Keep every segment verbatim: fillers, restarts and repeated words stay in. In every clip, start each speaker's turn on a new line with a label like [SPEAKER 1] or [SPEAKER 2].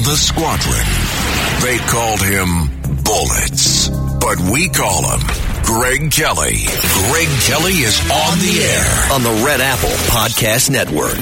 [SPEAKER 1] the squadron. They called him Bullets, but we call him Greg Kelly. Greg Kelly is on the air on the Red Apple Podcast Network.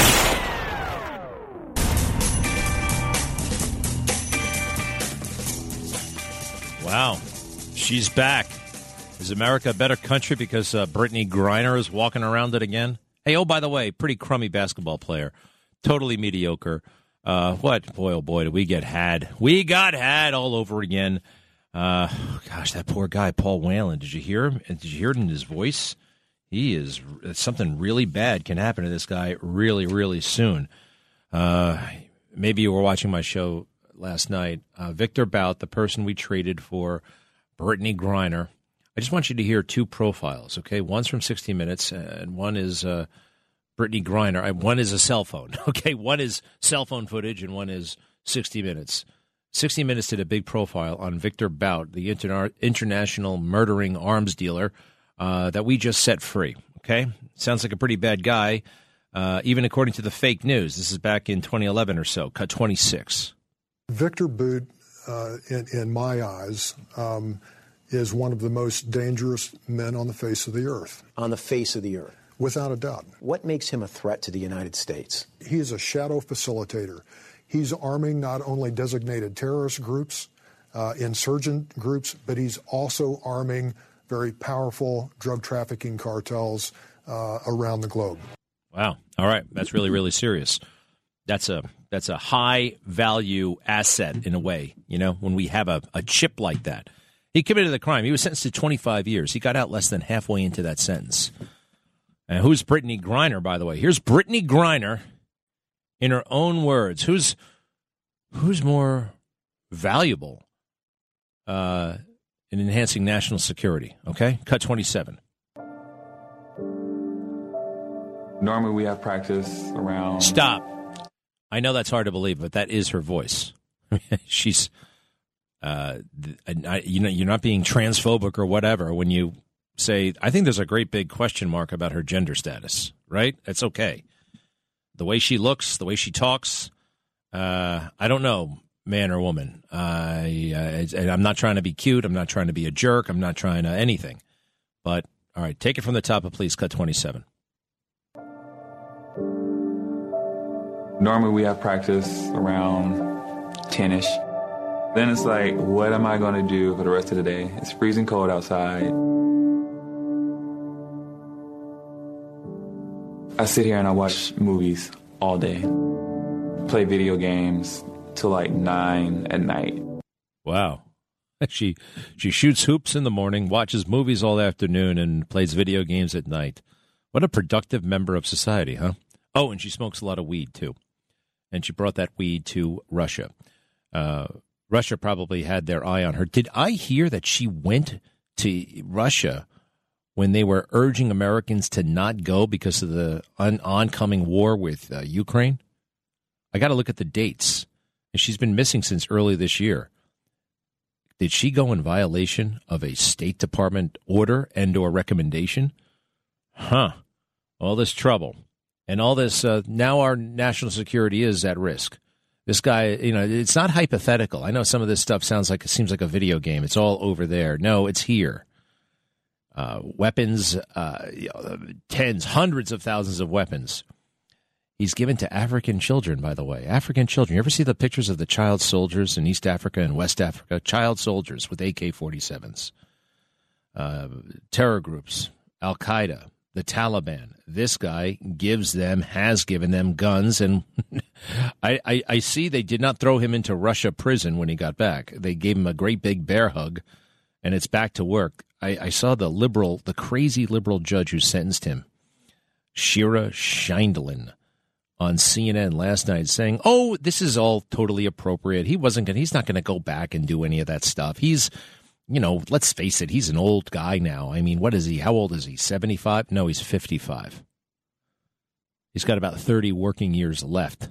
[SPEAKER 2] Wow, she's back. Is America a better country because uh, Brittany Griner is walking around it again? Hey, oh, by the way, pretty crummy basketball player. Totally mediocre. Uh, what? Boy, oh boy, did we get had. We got had all over again. Uh, gosh, that poor guy, Paul Whelan. Did you hear him? Did you hear it in his voice? He is, something really bad can happen to this guy really, really soon. Uh, maybe you were watching my show last night. Uh, Victor Bout, the person we traded for Brittany Griner. I just want you to hear two profiles, okay? One's from sixty minutes, and one is uh, Brittany Griner. One is a cell phone, okay? One is cell phone footage, and one is sixty minutes. sixty minutes did a big profile on Victor Bout, the interna- international murdering arms dealer uh, that we just set free, okay? Sounds like a pretty bad guy, uh, even according to the fake news. This is back in twenty eleven or so, cut twenty-six.
[SPEAKER 3] Victor Bout, uh, in, in my eyes, um, is one of the most dangerous men on the face of the earth.
[SPEAKER 4] On the face of the earth?
[SPEAKER 3] Without a doubt.
[SPEAKER 4] What makes him a threat to the United States?
[SPEAKER 3] He is a shadow facilitator. He's arming not only designated terrorist groups, uh, insurgent groups, but he's also arming very powerful drug trafficking cartels uh, around the globe.
[SPEAKER 2] Wow. All right. That's really, really serious. That's a that's a high value asset in a way, you know, when we have a, a chip like that. He committed the crime. He was sentenced to twenty-five years. He got out less than halfway into that sentence. And who's Brittany Griner, by the way? Here's Brittany Griner in her own words. Who's who's more valuable uh, in enhancing national security? Okay, cut twenty-seven.
[SPEAKER 5] Normally we have practice around...
[SPEAKER 2] Stop. I know that's hard to believe, but that is her voice. She's... Uh, you know, you're not being transphobic or whatever when you say, I think there's a great big question mark about her gender status, right? It's okay. The way she looks, the way she talks, uh, I don't know, man or woman. I, uh, I'm not trying to be cute. I'm not trying to be a jerk. I'm not trying to anything. But, all right, take it from the top of Please Cut twenty-seven.
[SPEAKER 5] Normally we have practice around ten-ish. Then it's like, what am I going to do for the rest of the day? It's freezing cold outside. I sit here and I watch movies all day. Play video games till like nine at night.
[SPEAKER 2] Wow. She she shoots hoops in the morning, watches movies all afternoon, and plays video games at night. What a productive member of society, huh? Oh, and she smokes a lot of weed, too. And she brought that weed to Russia. Uh Russia probably had their eye on her. Did I hear that she went to Russia when they were urging Americans to not go because of the on- oncoming war with uh, Ukraine? I got to look at the dates. And she's been missing since early this year. Did she go in violation of a State Department order and or recommendation? Huh. All this trouble. And all this, uh, now our national security is at risk. This guy, you know, it's not hypothetical. I know some of this stuff sounds like it seems like a video game. It's all over there. No, it's here. Uh, weapons, uh, you know, tens, hundreds of thousands of weapons. He's given to African children, by the way. African children. You ever see the pictures of the child soldiers in East Africa and West Africa? Child soldiers with A K forty-sevens. Uh, terror groups, Al-Qaeda, the Taliban. This guy gives them, has given them guns, and I, I, I see they did not throw him into Russia prison when he got back. They gave him a great big bear hug, and it's back to work. I, I saw the liberal, the crazy liberal judge who sentenced him, Shira Scheindlin, on C N N last night saying, oh, this is all totally appropriate. He wasn't going he's not going to go back and do any of that stuff. He's, you know, let's face it, he's an old guy now. I mean, what is he? How old is he? seventy-five? No, he's fifty-five. He's got about thirty working years left.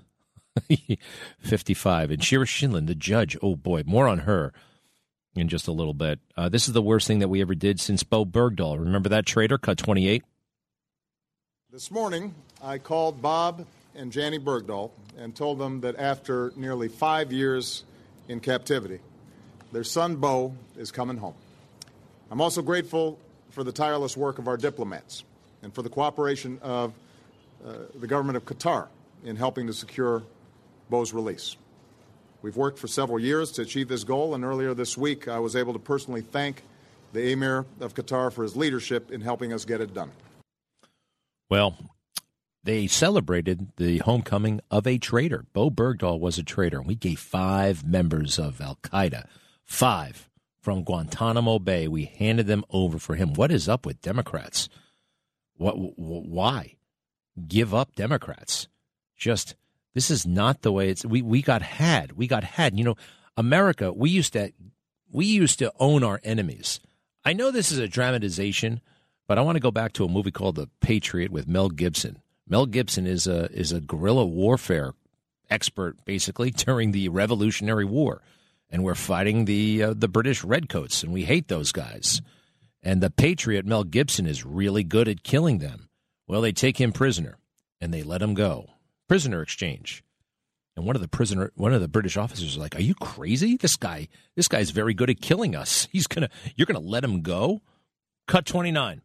[SPEAKER 2] fifty-five. And Shira Scheindlin, the judge, oh boy, more on her in just a little bit. Uh, this is the worst thing that we ever did since Bo Bergdahl. Remember that traitor? Cut twenty-eight.
[SPEAKER 6] This morning, I called Bob and Jannie Bergdahl and told them that after nearly five years in captivity, their son, Bo, is coming home. I'm also grateful for the tireless work of our diplomats and for the cooperation of uh, the government of Qatar in helping to secure Bo's release. We've worked for several years to achieve this goal, and earlier this week I was able to personally thank the Emir of Qatar for his leadership in helping us get it done.
[SPEAKER 2] Well, they celebrated the homecoming of a traitor. Bo Bergdahl was a traitor. We gave five members of Al-Qaeda, five from Guantanamo Bay. We handed them over for him. What is up with Democrats? What? Why? Give up Democrats. Just, this is not the way it's, we, we got had. We got had. You know, America, we used to, we used to own our enemies. I know this is a dramatization, but I want to go back to a movie called The Patriot with Mel Gibson. Mel Gibson is a is a guerrilla warfare expert, basically, during the Revolutionary War. And we're fighting the uh, the British Redcoats, and we hate those guys. And the Patriot, Mel Gibson, is really good at killing them. Well, they take him prisoner, and they let him go. Prisoner exchange. And one of the prisoner, one of the British officers is like, "Are you crazy? This guy, this guy's very good at killing us. He's gonna, you're gonna let him go?" Cut twenty-nine.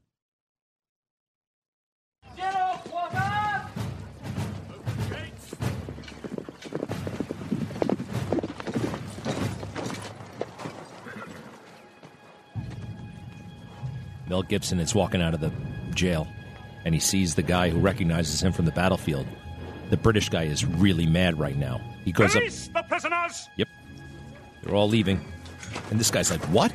[SPEAKER 7] Get off, Walker!
[SPEAKER 2] Mel Gibson is walking out of the jail, and he sees the guy who recognizes him from the battlefield. The British guy is really mad right now. He goes
[SPEAKER 8] Release
[SPEAKER 2] up.
[SPEAKER 8] the prisoners!
[SPEAKER 2] Yep. They're all leaving. And this guy's like, "What?"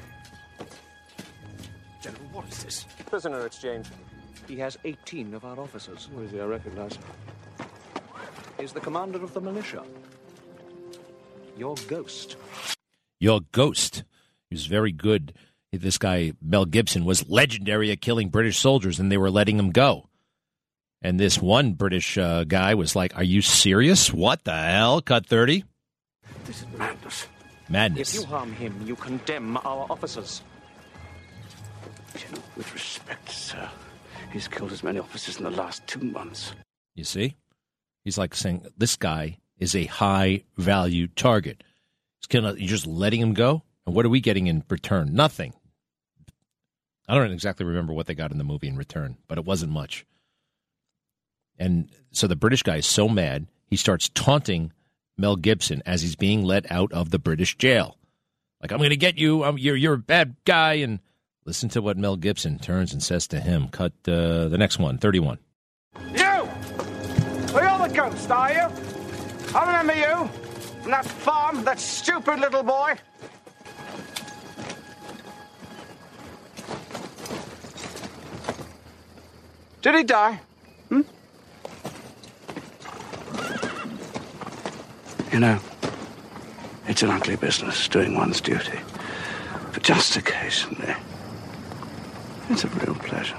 [SPEAKER 9] General, what is this?
[SPEAKER 10] Prisoner exchange.
[SPEAKER 9] He has eighteen of our officers.
[SPEAKER 10] Who is he? I recognize him.
[SPEAKER 9] He's the commander of the militia. Your ghost.
[SPEAKER 2] Your ghost. He was very good. This guy, Mel Gibson, was legendary at killing British soldiers, and they were letting him go. And this one British uh, guy was like, "Are you serious? What the hell?" Cut thirty.
[SPEAKER 9] This is madness.
[SPEAKER 2] Madness.
[SPEAKER 10] If you harm him, you condemn our officers.
[SPEAKER 9] General, with respect, sir, he's killed as many officers in the last two months.
[SPEAKER 2] You see? He's like saying, this guy is a high-value target. He's gonna, you're just letting him go? And what are we getting in return? Nothing. I don't exactly remember what they got in the movie in return, but it wasn't much. And so the British guy is so mad, he starts taunting Mel Gibson as he's being let out of the British jail. Like, "I'm going to get you. I'm, you're, you're a bad guy." And listen to what Mel Gibson turns and says to him. Cut uh, the next one, thirty-one.
[SPEAKER 11] You! Well, you're the ghost, are you? I remember you. From that farm, that stupid little boy. Did he die? Hmm?
[SPEAKER 9] You know, it's an ugly business doing one's duty. But just occasionally, it's a real pleasure.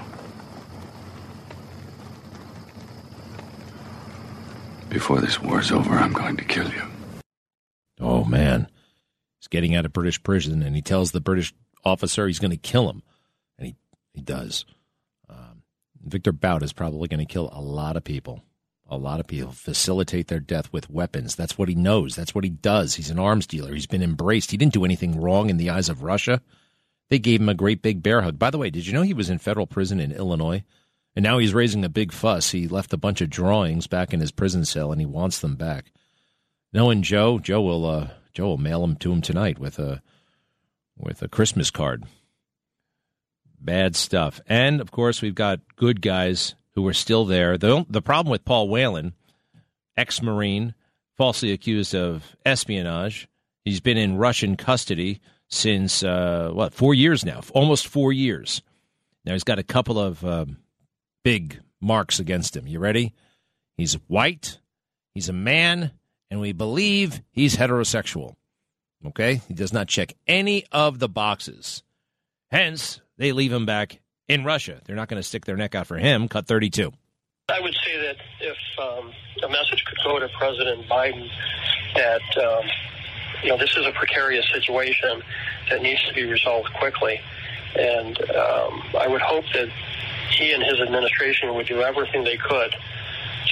[SPEAKER 12] Before this war's over, I'm going to kill you.
[SPEAKER 2] Oh, man. He's getting out of British prison, and he tells the British officer he's going to kill him. And he, he does. Um, Victor Bout is probably going to kill a lot of people. A lot of people. Facilitate their death with weapons. That's what he knows. That's what he does. He's an arms dealer. He's been embraced. He didn't do anything wrong in the eyes of Russia. They gave him a great big bear hug. By the way, did you know he was in federal prison in Illinois? And now he's raising a big fuss. He left a bunch of drawings back in his prison cell, and he wants them back. Knowing Joe, Joe will uh, Joe will mail them to him tonight with a with a Christmas card. Bad stuff. And, of course, we've got good guys who are still there. The, the problem with Paul Whelan, ex-Marine, falsely accused of espionage, he's been in Russian custody since, uh, what, four years now, almost four years. Now he's got a couple of uh, big marks against him. You ready? He's white, he's a man, and we believe he's heterosexual. Okay? He does not check any of the boxes. Hence, they leave him back in Russia. They're not going to stick their neck out for him. Cut thirty-two.
[SPEAKER 13] I would say that if um, a message could go to President Biden that, um, you know, this is a precarious situation that needs to be resolved quickly. And um, I would hope that he and his administration would do everything they could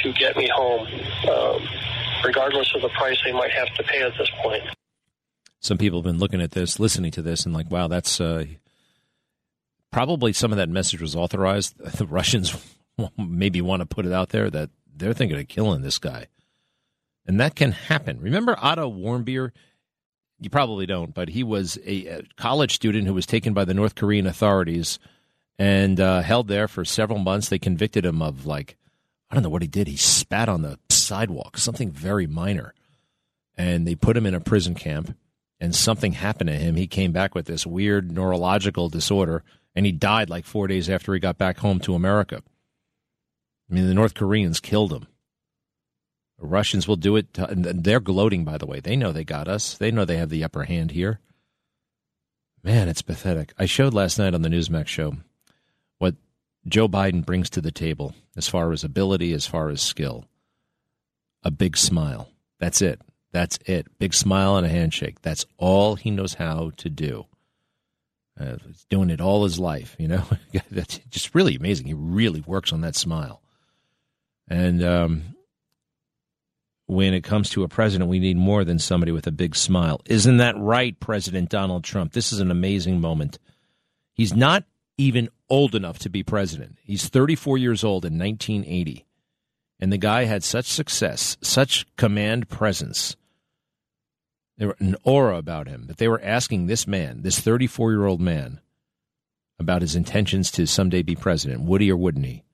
[SPEAKER 13] to get me home, um, regardless of the price they might have to pay at this point.
[SPEAKER 2] Some people have been looking at this, listening to this, and like, wow, that's uh, probably some of that message was authorized. The Russians maybe want to put it out there that they're thinking of killing this guy. And that can happen. Remember Otto Warmbier? You probably don't, but he was a, a college student who was taken by the North Korean authorities and uh, held there for several months. They convicted him of, like, I don't know what he did. He spat on the sidewalk, something very minor. And they put him in a prison camp, and something happened to him. He came back with this weird neurological disorder, and he died like four days after he got back home to America. I mean, the North Koreans killed him. The Russians will do it. To, and they're gloating, by the way. They know they got us. They know they have the upper hand here. Man, it's pathetic. I showed last night on the Newsmax show what Joe Biden brings to the table as far as ability, as far as skill. A big smile. That's it. That's it. Big smile and a handshake. That's all he knows how to do. Uh, he's doing it all his life, you know. That's just really amazing. He really works on that smile. And um, when it comes to a president, we need more than somebody with a big smile. Isn't that right, President Donald Trump? This is an amazing moment. He's not even old enough to be president. He's thirty-four years old in nineteen eighty. And the guy had such success, such command presence. There was an aura about him that they were asking this man, this thirty-four-year-old man, about his intentions to someday be president. Would he or wouldn't he?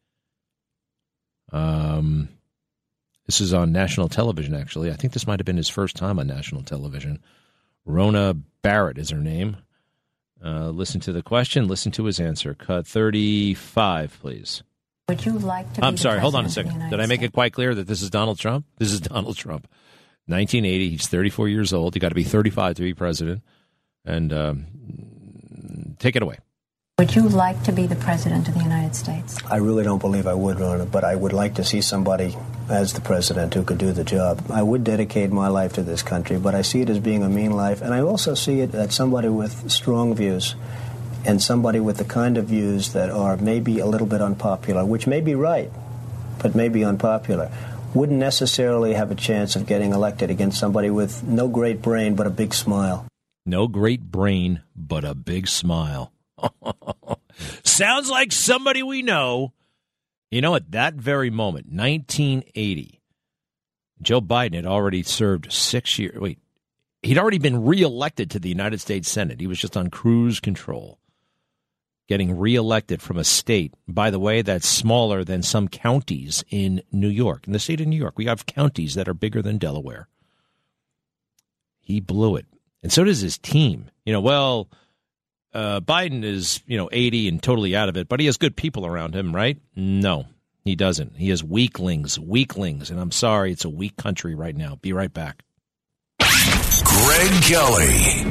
[SPEAKER 2] Um, this is on national television, actually. I think this might have been his first time on national television. Rona Barrett is her name. Uh, listen to the question. Listen to his answer. Cut thirty-five, please.
[SPEAKER 8] Would you like to be
[SPEAKER 2] I'm sorry, hold on a
[SPEAKER 8] president of the
[SPEAKER 2] second.
[SPEAKER 8] United
[SPEAKER 2] Did I make
[SPEAKER 8] States?
[SPEAKER 2] it quite clear that this is Donald Trump? This is Donald Trump. nineteen eighty, he's thirty-four years old. You got to be thirty-five to be president. And um, take it away.
[SPEAKER 8] Would you like to be the president of the United States?
[SPEAKER 4] I really don't believe I would, Rona, but I would like to see somebody as the president who could do the job. I would dedicate my life to this country, but I see it as being a mean life, and I also see it as somebody with strong views and somebody with the kind of views that are maybe a little bit unpopular, which may be right, but may be unpopular, wouldn't necessarily have a chance of getting elected against somebody with no great brain but a big smile.
[SPEAKER 2] No great brain, but a big smile. Sounds like somebody we know. You know, at that very moment, nineteen eighty, Joe Biden had already served six years. Wait, he'd already been reelected to the United States Senate. He was just on cruise control, getting reelected from a state, by the way, that's smaller than some counties in New York. In the state of New York, we have counties that are bigger than Delaware. He blew it. And so does his team. You know, well, uh, Biden is, you know, eighty and totally out of it, but he has good people around him, right? No, he doesn't. He has weaklings, weaklings. And I'm sorry, it's a weak country right now. Be right back.
[SPEAKER 1] Greg Kelly.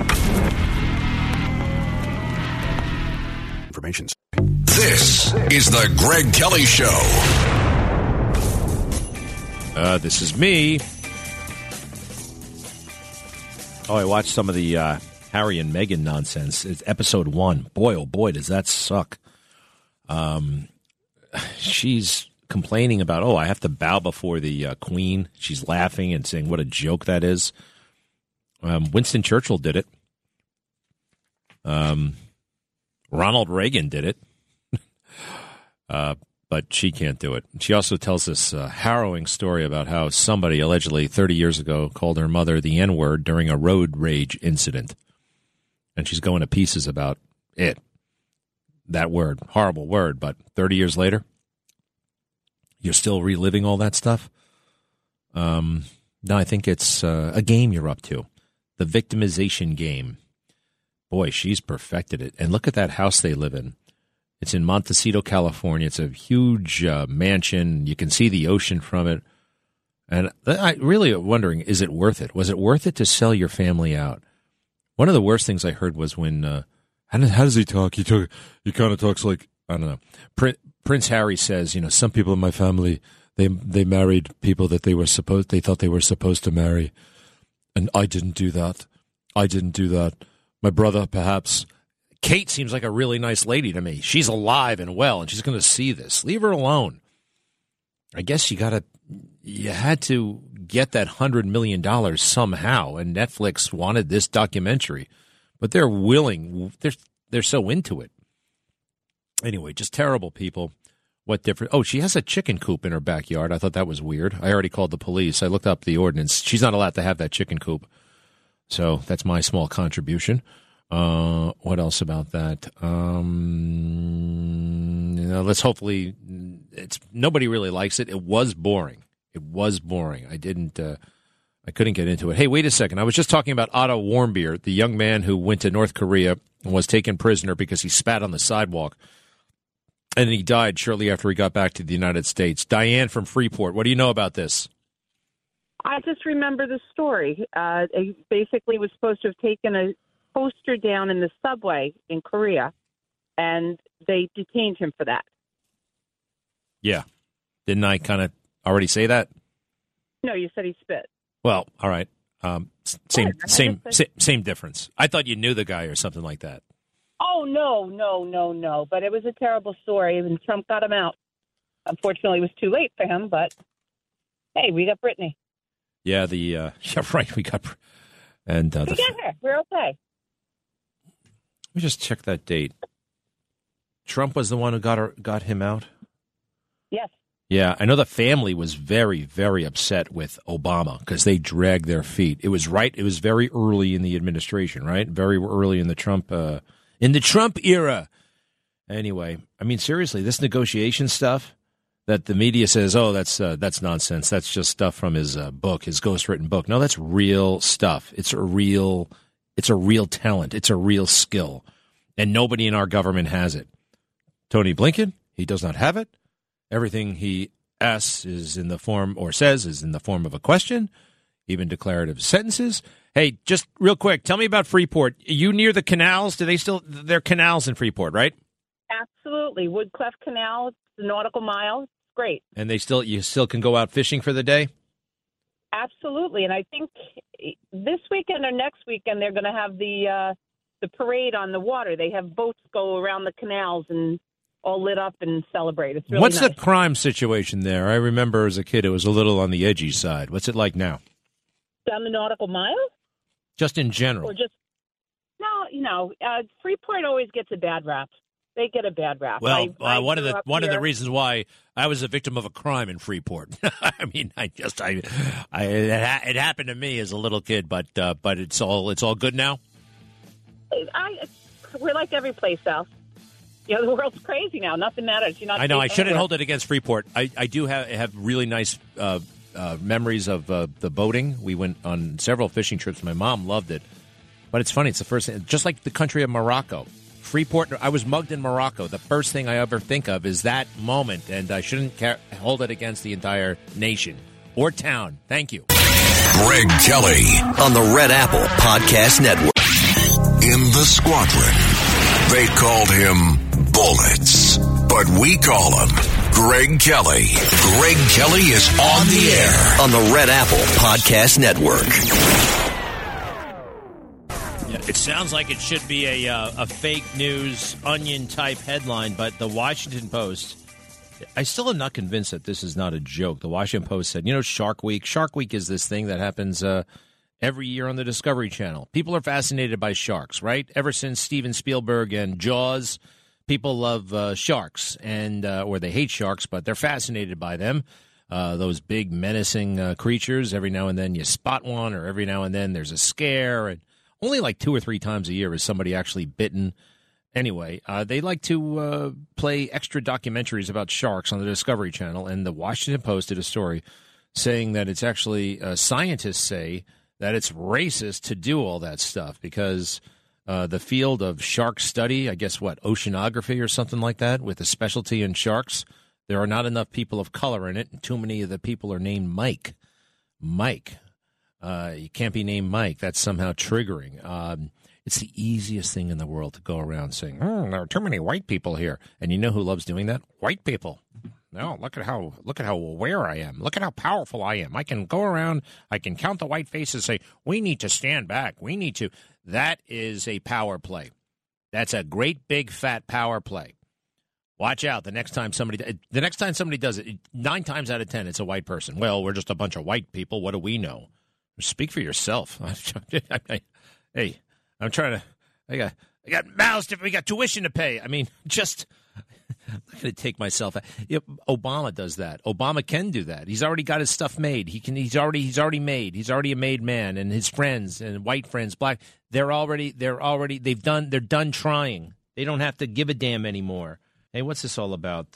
[SPEAKER 14] Information.
[SPEAKER 1] This is the Greg Kelly Show.
[SPEAKER 2] Uh, this is me. Oh, I watched some of the uh, Harry and Meghan nonsense. It's episode one. Boy, oh boy, does that suck. Um, she's complaining about, oh, I have to bow before the uh, Queen. She's laughing and saying what a joke that is. Um, Winston Churchill did it. Um, Ronald Reagan did it. uh, but she can't do it. She also tells this uh, harrowing story about how somebody allegedly thirty years ago called her mother the N-word during a road rage incident. And she's going to pieces about it. That word. Horrible word. But thirty years later, you're still reliving all that stuff? Um, no, I think it's uh, a game you're up to. The victimization game. Boy, she's perfected it. And look at that house they live in. It's in Montecito, California. It's a huge uh, mansion. You can see the ocean from it. And I really am wondering, is it worth it? Was it worth it to sell your family out? One of the worst things I heard was when, uh, how, does, how does he talk? He, talk, he kind of talks like, I don't know. Prin- Prince Harry says, you know, some people in my family, they they married people that they were supposed, they thought they were supposed to marry. And I didn't do that. I didn't do that. My brother, perhaps. Kate seems like a really nice lady to me. She's alive and well, and she's going to see this. Leave her alone. I guess you got to you had to get that one hundred million dollars somehow, and Netflix wanted this documentary. But they're willing. They're, they're so into it. Anyway, just terrible people. What different? Oh, she has a chicken coop in her backyard. I thought that was weird. I already called the police. I looked up the ordinance. She's not allowed to have that chicken coop. So that's my small contribution. Uh, what else about that? Um, you know, let's hopefully it's nobody really likes it. It was boring. It was boring. I didn't. Uh, I couldn't get into it. Hey, wait a second. I was just talking about Otto Warmbier, the young man who went to North Korea and was taken prisoner because he spat on the sidewalk. And he died shortly after he got back to the United States. Diane from Freeport, what do you know about this?
[SPEAKER 14] I just remember the story. Uh, he basically was supposed to have taken a poster down in the subway in Korea, and they detained him for that.
[SPEAKER 2] Yeah. Didn't I kind of already say that?
[SPEAKER 14] No, you said he spit.
[SPEAKER 2] Well, all right. Um, same,
[SPEAKER 14] What?
[SPEAKER 2] same,
[SPEAKER 14] I
[SPEAKER 2] same, same difference. I thought you knew the guy or something like that.
[SPEAKER 14] Oh, no, no, no, no. But it was a terrible story, and Trump got him out. Unfortunately, it was too late for him, but hey, we got Brittany.
[SPEAKER 2] Yeah, the uh, yeah, right. We got and uh,
[SPEAKER 14] We
[SPEAKER 2] the,
[SPEAKER 14] got her. We're okay.
[SPEAKER 2] let me just check that date. Trump was the one who got her, got him out.
[SPEAKER 14] Yes.
[SPEAKER 2] Yeah, I know the family was very, very upset with Obama because they dragged their feet. It was right. It was very early in the administration, right? Very early in the Trump uh, in the Trump era. Anyway, I mean, seriously, this negotiation stuff that the media says, oh, that's uh, that's nonsense. That's just stuff from his uh, book, his ghostwritten book. No, that's real stuff. It's a real, it's a real talent. It's a real skill, and nobody in our government has it. Tony Blinken, he does not have it. Everything he asks is in the form, or says is in the form of a question, even declarative sentences. Hey, just real quick, tell me about Freeport. You near the canals? Do they still, there are canals in Freeport, right?
[SPEAKER 14] Absolutely. Woodcliff Canal, the nautical mile, great.
[SPEAKER 2] And they still, you still can go out fishing for the day?
[SPEAKER 14] Absolutely. And I think this weekend or next weekend, they're going to have the, uh, the parade on the water. They have boats go around the canals and all lit up and celebrate. It's really
[SPEAKER 2] What's
[SPEAKER 14] nice.
[SPEAKER 2] the crime situation there? I remember as a kid it was a little on the edgy side. What's it like now?
[SPEAKER 14] Down the nautical mile?
[SPEAKER 2] Just in general.
[SPEAKER 14] Or just, no, you know, uh, Freeport always gets a bad rap. They get a bad rap.
[SPEAKER 2] Well,
[SPEAKER 14] I, I
[SPEAKER 2] uh, one of
[SPEAKER 14] grew
[SPEAKER 2] the
[SPEAKER 14] up
[SPEAKER 2] one of
[SPEAKER 14] here.
[SPEAKER 2] the reasons why I was a victim of a crime in Freeport. I mean, I just I, I it, ha- it happened to me as a little kid, but uh, but it's all it's all good now.
[SPEAKER 14] I, we're like every place else. You know, the world's crazy now. Nothing matters. You're not.
[SPEAKER 2] I know. I
[SPEAKER 14] safe
[SPEAKER 2] shouldn't
[SPEAKER 14] anywhere.
[SPEAKER 2] hold it against Freeport. I, I do have have really nice uh, uh, memories of uh, the boating. We went on several fishing trips. My mom loved it. But it's funny. It's the first thing, just like the country of Morocco. Freeport, I was mugged in Morocco. The first thing I ever think of is that moment, and I shouldn't ca- hold it against the entire nation or town. Thank you.
[SPEAKER 1] Greg Kelly on the Red Apple Podcast Network. In the squadron, they called him Bullets, but we call him Greg Kelly. Greg Kelly is on the air on the Red Apple Podcast Network.
[SPEAKER 2] It sounds like it should be a uh, a fake news onion type headline, but the Washington Post, I still am not convinced that this is not a joke. The Washington Post said, you know, Shark Week. Shark Week is this thing that happens uh, every year on the Discovery Channel. People are fascinated by sharks, right? Ever since Steven Spielberg and Jaws, people love uh, sharks, and uh, or they hate sharks, but they're fascinated by them. Uh, those big menacing uh, creatures. Every now and then you spot one, or every now and then there's a scare, and only like two or three times a year is somebody actually bitten. Anyway, uh, they like to uh, play extra documentaries about sharks on the Discovery Channel, and the Washington Post did a story saying that it's actually, uh, scientists say that it's racist to do all that stuff because uh, the field of shark study, I guess what, oceanography or something like that, with a specialty in sharks, there are not enough people of color in it, and too many of the people are named Mike. Mike. Uh, you can't be named Mike. That's somehow triggering. Um, it's the easiest thing in the world to go around saying, oh, there are too many white people here. And you know who loves doing that? White people. No, look at how look at how aware I am. Look at how powerful I am. I can go around, I can count the white faces and say, we need to stand back. We need to. That is a power play. That's a great big fat power play. Watch out. The next time somebody the next time somebody does it, nine times out of ten, it's a white person. Well, we're just a bunch of white people. What do we know? Speak for yourself. Hey, I'm trying to. I got. I got mouths. To, we got tuition to pay. I mean, just. I'm not going to take myself. You know, Obama does that. Obama can do that. He's already got his stuff made. He can. He's already. He's already made. He's already a made man. And his friends and white friends, black. They're already. They're already. They've done. They're done trying. They don't have to give a damn anymore. Hey, what's this all about?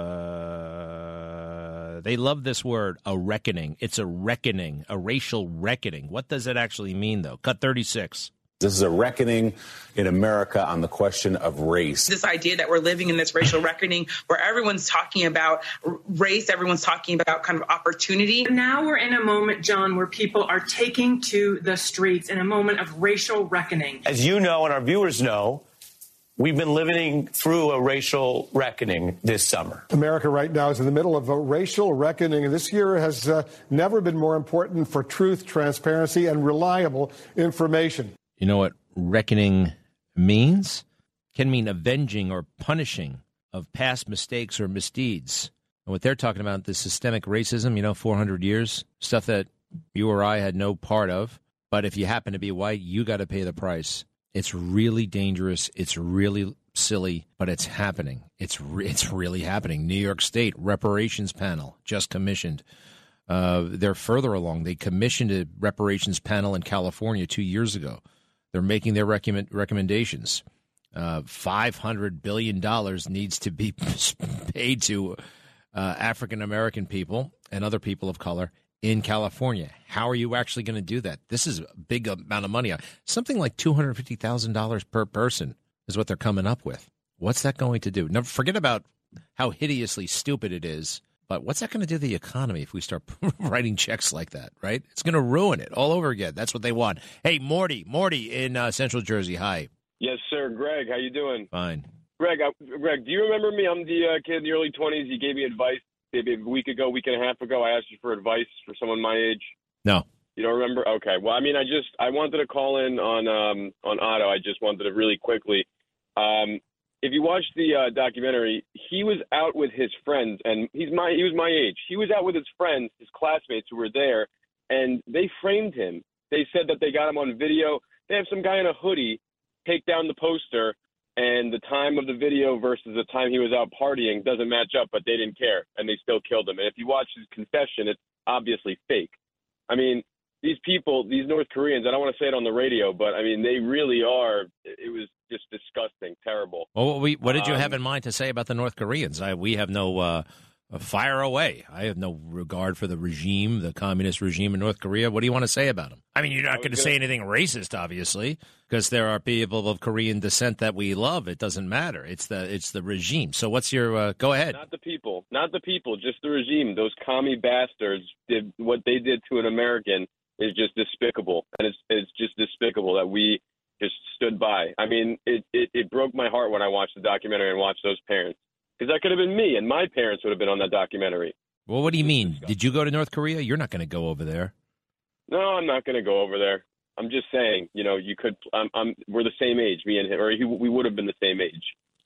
[SPEAKER 2] Uh, they love this word, a reckoning. It's a reckoning, a racial reckoning. What does it actually mean, though? Cut thirty-six.
[SPEAKER 15] This is a reckoning in America on the question of race.
[SPEAKER 16] This idea that we're living in this racial reckoning where everyone's talking about race, everyone's talking about kind of opportunity.
[SPEAKER 17] Now we're in a moment, John, where people are taking to the streets in a moment of racial reckoning.
[SPEAKER 18] As you know and our viewers know, we've been living through a racial reckoning this summer.
[SPEAKER 19] America right now is in the middle of a racial reckoning, and this year has uh, never been more important for truth, transparency, and reliable information.
[SPEAKER 2] You know what reckoning means? Can mean avenging or punishing of past mistakes or misdeeds. And what they're talking about, the systemic racism, you know, four hundred years, stuff that you or I had no part of. But if you happen to be white, you got to pay the price. It's really dangerous. It's really silly, but it's happening. It's re- it's really happening. New York State reparations panel just commissioned. Uh, they're further along. They commissioned a reparations panel in California two years ago. They're making their recommend- recommendations. Uh, five hundred billion dollars needs to be paid to uh, African-American people and other people of color in California. How are you actually going to do that? This is a big amount of money. Something like two hundred fifty thousand dollars per person is what they're coming up with. What's that going to do? Now, forget about how hideously stupid it is, but what's that going to do to the economy if we start writing checks like that, right? It's going to ruin it all over again. That's what they want. Hey, Morty, Morty in uh, Central Jersey. Hi.
[SPEAKER 20] Yes, sir. Greg, how you doing?
[SPEAKER 2] Fine.
[SPEAKER 20] Greg, I, Greg, do you remember me? I'm the uh, kid in the early twenties. You gave me advice maybe a week ago, week and a half ago. I asked you for advice for someone my age.
[SPEAKER 2] No.
[SPEAKER 20] You don't remember? Okay. Well, I mean, I just I wanted to call in on um, on Otto. I just wanted to really quickly. Um, if you watch the uh, documentary, he was out with his friends, and he's my he was my age. He was out with his friends, his classmates who were there, and they framed him. They said that they got him on video. They have some guy in a hoodie take down the poster, and the time of the video versus the time he was out partying doesn't match up, but they didn't care, and they still killed him. And if you watch his confession, it's obviously fake. I mean, these people, these North Koreans, I don't want to say it on the radio, but, I mean, they really are, it was just disgusting, terrible.
[SPEAKER 2] Well, what, we, what did you
[SPEAKER 20] um,
[SPEAKER 2] have in mind to say about the North Koreans? I, we have no uh, fire away. I have no regard for the regime, the communist regime in North Korea. What do you want to say about them? I mean, you're not going to say anything racist, obviously, because there are people of Korean descent that we love. It doesn't matter. It's the it's the regime. So what's your uh, go ahead?
[SPEAKER 20] Not the people, not the people, just the regime. Those commie bastards did what they did to an American is just despicable, and it's it's just despicable that we just stood by. I mean, it it, it broke my heart when I watched the documentary and watched those parents. Because that could have been me, and my parents would have been on that documentary.
[SPEAKER 2] Well, what do you mean? Did you go to North Korea? You're not going to go over there.
[SPEAKER 20] No, I'm not going to go over there. I'm just saying, you know, you could. I'm, I'm. We're the same age, me and him, or he, we would have been the same age.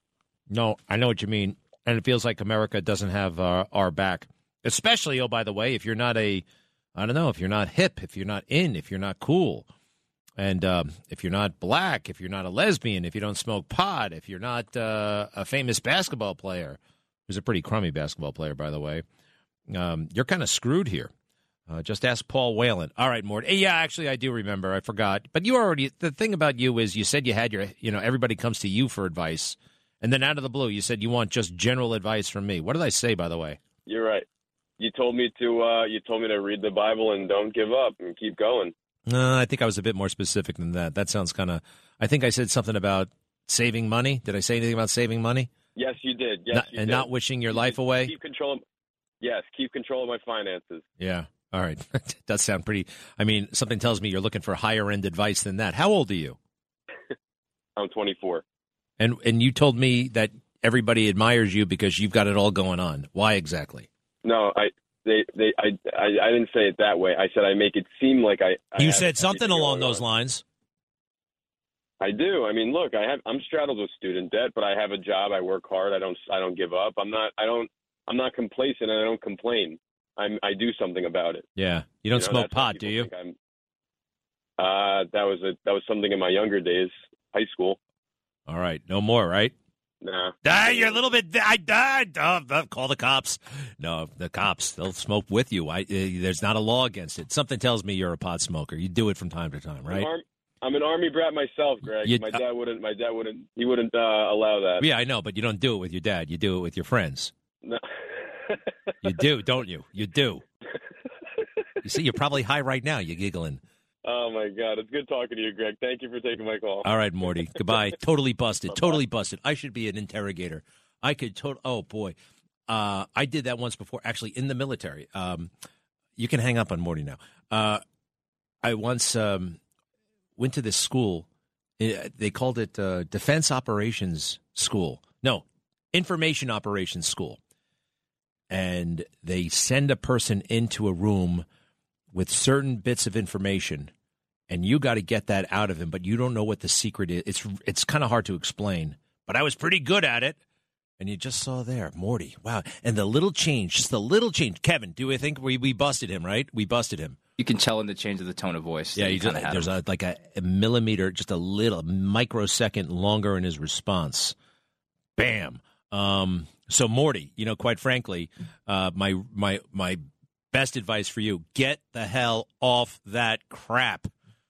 [SPEAKER 2] No, I know what you mean, and it feels like America doesn't have uh, our back. Especially, oh, by the way, if you're not a, I don't know, if you're not hip, if you're not in, if you're not cool. And um, if you're not black, if you're not a lesbian, if you don't smoke pot, if you're not uh, a famous basketball player, who's a pretty crummy basketball player, by the way, um, you're kind of screwed here. Uh, just ask Paul Whelan. All right, Mort. Yeah, actually, I do remember. I forgot. But you already, the thing about you is you said you had your, you know, everybody comes to you for advice. And then out of the blue, you said you want just general advice from me. What did I say, by the way?
[SPEAKER 20] You're right. You told me to, uh, you told me to read the Bible and don't give up and keep going.
[SPEAKER 2] No, uh, I think I was a bit more specific than that. That sounds kind of, I think I said something about saving money. Did I say anything about saving money?
[SPEAKER 20] Yes, you did. Yes,
[SPEAKER 2] not,
[SPEAKER 20] you
[SPEAKER 2] and
[SPEAKER 20] did.
[SPEAKER 2] not wishing your life away?
[SPEAKER 20] Keep control. Of, yes, keep control of my finances.
[SPEAKER 2] Yeah. All right. That does sound pretty, I mean, something tells me you're looking for higher end advice than that. How old are you?
[SPEAKER 20] I'm twenty-four.
[SPEAKER 2] And and you told me that everybody admires you because you've got it all going on. Why exactly?
[SPEAKER 20] No, I... They, they, I, I, I didn't say it that way. I said I make it seem like I. I
[SPEAKER 2] you said something along those
[SPEAKER 20] on.
[SPEAKER 2] lines.
[SPEAKER 20] I do. I mean, look, I have I'm straddled with student debt, but I have a job. I work hard. I don't I don't give up. I'm not I don't I'm not complacent, and I don't complain. I'm I do something about it.
[SPEAKER 2] Yeah, you don't
[SPEAKER 20] You know,
[SPEAKER 2] smoke
[SPEAKER 20] that's why
[SPEAKER 2] pot, do
[SPEAKER 20] people
[SPEAKER 2] you?
[SPEAKER 20] think I'm- Uh, that was a that was something in my younger days, high school.
[SPEAKER 2] All right, no more, right?
[SPEAKER 20] Nah.
[SPEAKER 2] Ah, you're a little bit. I died. Oh, oh, call the cops. No, the cops. They'll smoke with you. I, uh, there's not a law against it. Something tells me you're a pot smoker. You do it from time to time, right?
[SPEAKER 20] I'm, arm, I'm an army brat myself, Greg.
[SPEAKER 2] You-
[SPEAKER 20] my dad wouldn't. My dad wouldn't. He wouldn't uh, allow that.
[SPEAKER 2] Yeah, I know, but you don't do it with your dad. You do it with your friends.
[SPEAKER 20] No.
[SPEAKER 2] You do, don't you? You do. You see, you're probably high right now. You're giggling.
[SPEAKER 20] Oh my God, it's good talking to you, Greg. Thank you for taking my call.
[SPEAKER 2] All right, Morty. Goodbye. Totally busted. Totally busted. I should be an interrogator. I could. To- oh boy, uh, I did that once before. Actually, in the military. Um, you can hang up on Morty now. Uh, I once um, went to this school. They called it uh, Defense Operations School. No, Information Operations School. And they send a person into a room with certain bits of information, and you got to get that out of him, but you don't know what the secret is. It's it's kind of hard to explain, but I was pretty good at it. And you just saw there, Morty. Wow. And the little change, just the little change. Kevin, do you think we, we busted him, right? We busted him.
[SPEAKER 21] You can tell in the change of the tone of voice.
[SPEAKER 2] Yeah,
[SPEAKER 21] you
[SPEAKER 2] you just,
[SPEAKER 21] kinda had
[SPEAKER 2] there's
[SPEAKER 21] him.
[SPEAKER 2] a, like a, a millimeter, just a little microsecond longer in his response. Bam. Um, so, Morty, you know, quite frankly, uh, my my my best advice for you, get the hell off that crap.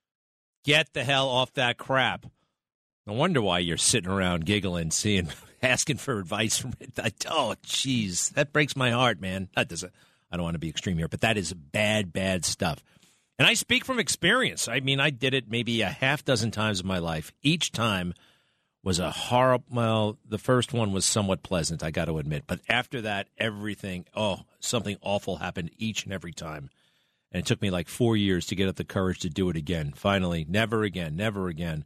[SPEAKER 2] Get the hell off that crap. No wonder why you're sitting around giggling, seeing, asking for advice from it. I, oh, jeez, that breaks my heart, man. That doesn't. I don't want to be extreme here, but that is bad, bad stuff. And I speak from experience. I mean, I did it maybe a half dozen times in my life. Each time was a horrible. Well, the first one was somewhat pleasant, I got to admit. But after that, everything, oh, something awful happened each and every time. And it took me like four years to get up the courage to do it again. Finally, never again, never again.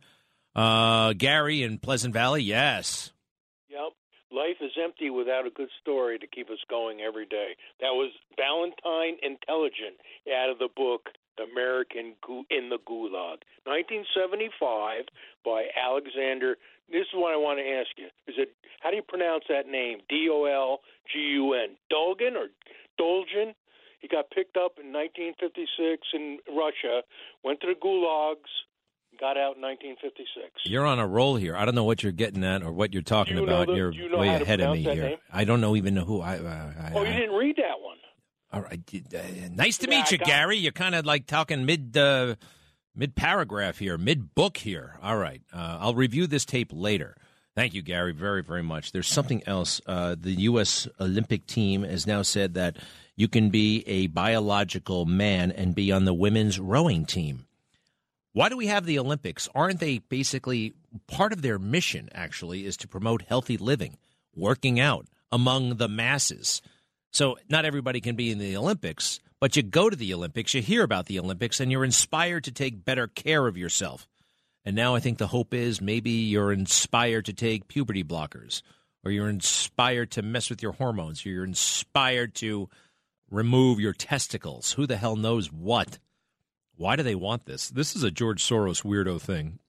[SPEAKER 2] Uh, Gary in Pleasant Valley, yes.
[SPEAKER 22] Yep. Life is empty without a good story to keep us going every day. That was Valentine Intelligent out of the book American in the Gulag, nineteen seventy-five, by Alexander. This is what I want to ask you. Is it, how do you pronounce that name? D O L G U N. Dolgan or Dolgen? He got picked up in nineteen fifty-six in Russia, went to the gulags, got out in nineteen fifty-six.
[SPEAKER 2] You're on a roll here. I don't know what you're getting at or what you're talking
[SPEAKER 22] Do you know
[SPEAKER 2] about.
[SPEAKER 22] the-
[SPEAKER 2] you're
[SPEAKER 22] do you know
[SPEAKER 2] way
[SPEAKER 22] how to
[SPEAKER 2] ahead of me
[SPEAKER 22] pronounce that
[SPEAKER 2] here.
[SPEAKER 22] name?
[SPEAKER 2] I don't know even know who I. Uh, I
[SPEAKER 22] Oh, you
[SPEAKER 2] I-
[SPEAKER 22] didn't read that one.
[SPEAKER 2] All right. Uh, nice to
[SPEAKER 22] Yeah,
[SPEAKER 2] meet
[SPEAKER 22] I
[SPEAKER 2] you,
[SPEAKER 22] got-
[SPEAKER 2] Gary. You're kind of like talking mid uh, mid paragraph here, mid book here. All right. Uh, I'll review this tape later. Thank you, Gary, very, very much. There's something else. Uh, the U S Olympic team has now said that you can be a biological man and be on the women's rowing team. Why do we have the Olympics? Aren't they basically part of their mission, actually, is to promote healthy living, working out among the masses? So not everybody can be in the Olympics, but you go to the Olympics, you hear about the Olympics, and you're inspired to take better care of yourself. And now I think the hope is maybe you're inspired to take puberty blockers, or you're inspired to mess with your hormones, or you're inspired to remove your testicles. Who the hell knows what? Why do they want this? This is a George Soros weirdo thing.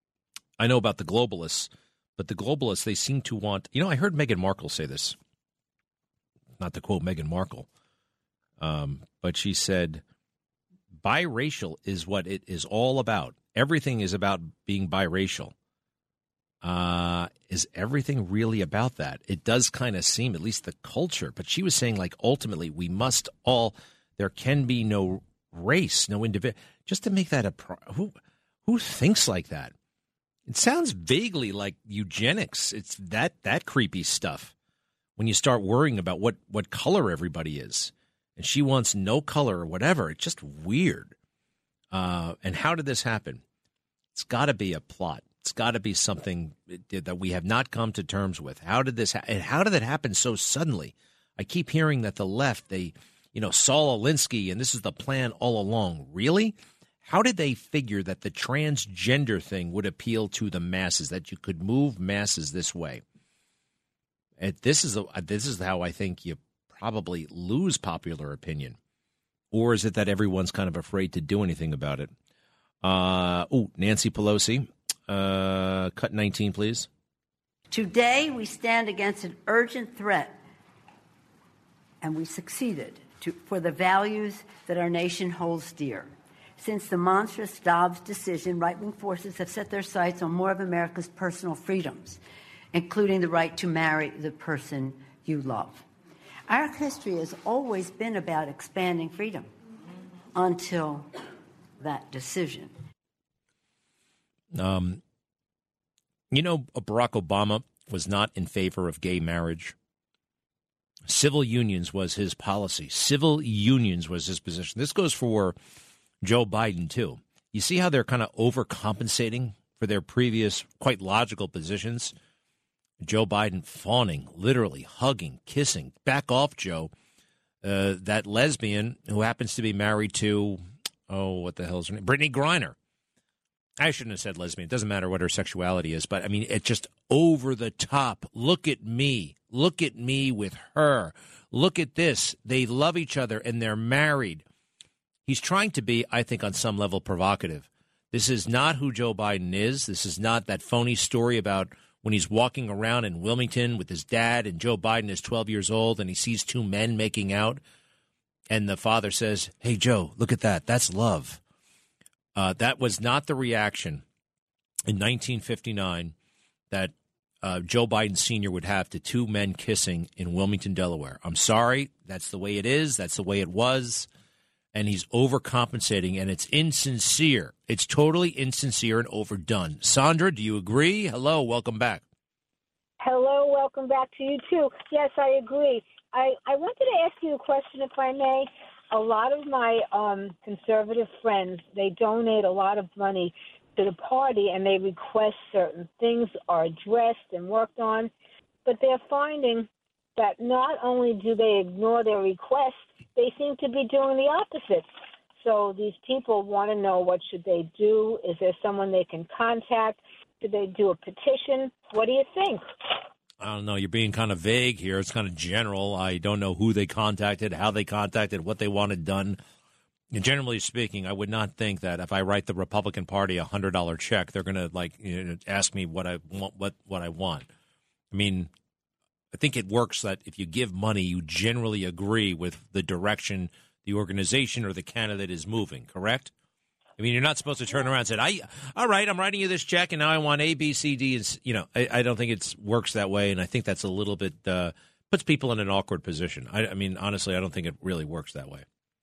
[SPEAKER 2] I know about the globalists, but the globalists, they seem to want, you know, I heard Meghan Markle say this. Not to quote Meghan Markle, um, but she said, biracial is what it is all about. Everything is about being biracial. Uh, is everything really about that? It does kind of seem, at least the culture, but she was saying, like, ultimately, we must all, there can be no race, no individual, just to make that a, pro- who, who thinks like that? It sounds vaguely like eugenics. It's that, that creepy stuff. When you start worrying about what, what color everybody is, and she wants no color or whatever, it's just weird. Uh, and how did this happen? It's got to be a plot. It's got to be something that we have not come to terms with. How did this? Ha- and how did it happen so suddenly? I keep hearing that the left, they, you know, Saul Alinsky, and this is the plan all along. Really? How did they figure that the transgender thing would appeal to the masses? That you could move masses this way? And this is a, this is how I think you probably lose popular opinion. Or is it that everyone's kind of afraid to do anything about it? Uh, oh, Nancy Pelosi Uh, cut nineteen, please.
[SPEAKER 3] Today, we stand against an urgent threat, and we succeeded to, for the values that our nation holds dear. Since the monstrous Dobbs decision, right-wing forces have set their sights on more of America's personal freedoms, including the right to marry the person you love. Our history has always been about expanding freedom until that decision.
[SPEAKER 2] Um, you know, Barack Obama was not in favor of gay marriage. Civil unions was his policy. Civil unions was his position. This goes for Joe Biden, too. You see how they're kind of overcompensating for their previous quite logical positions? Joe Biden fawning, literally hugging, kissing. Back off, Joe. Uh, that lesbian who happens to be married to, oh, what the hell is her name? Brittany Griner. I shouldn't have said lesbian. It doesn't matter what her sexuality is, but I mean, it's just over the top. Look at me. Look at me with her. Look at this. They love each other and they're married. He's trying to be, I think, on some level provocative. This is not who Joe Biden is. This is not that phony story about when he's walking around in Wilmington with his dad and Joe Biden is twelve years old and he sees two men making out. And the father says, hey, Joe, look at that. That's love. Uh, that was not the reaction in nineteen fifty-nine that uh, Joe Biden Senior would have to two men kissing in Wilmington, Delaware. I'm sorry. That's the way it is. That's the way it was. And he's overcompensating, and it's insincere. It's totally insincere and overdone. Sandra, do you agree? Hello. Welcome back.
[SPEAKER 5] Hello. Welcome back to you, too. Yes, I agree. I, I wanted to ask you a question, if I may. A lot of my um, conservative friends, they donate a lot of money to the party, and they request certain things are addressed and worked on, but they're finding that not only do they ignore their requests, they seem to be doing the opposite. So these people want to know, what should they do? Is there someone they can contact? Should they do a petition? What do you think?
[SPEAKER 2] I don't know. You're being kind of vague here. It's kind of general. I don't know who they contacted, how they contacted, what they wanted done. And generally speaking, I would not think that if I write the Republican Party a hundred dollar check, they're going to like you know, ask me what I want. What what I want. I mean, I think it works that if you give money, you generally agree with the direction the organization or the candidate is moving. Correct? I mean, you're not supposed to turn around and say, "I, all right, I'm writing you this check, and now I want A, B, C, D." And you know, I, I don't think it works that way, and I think that's a little bit uh, puts people in an awkward position. I, I mean, honestly, I don't think it really works that way.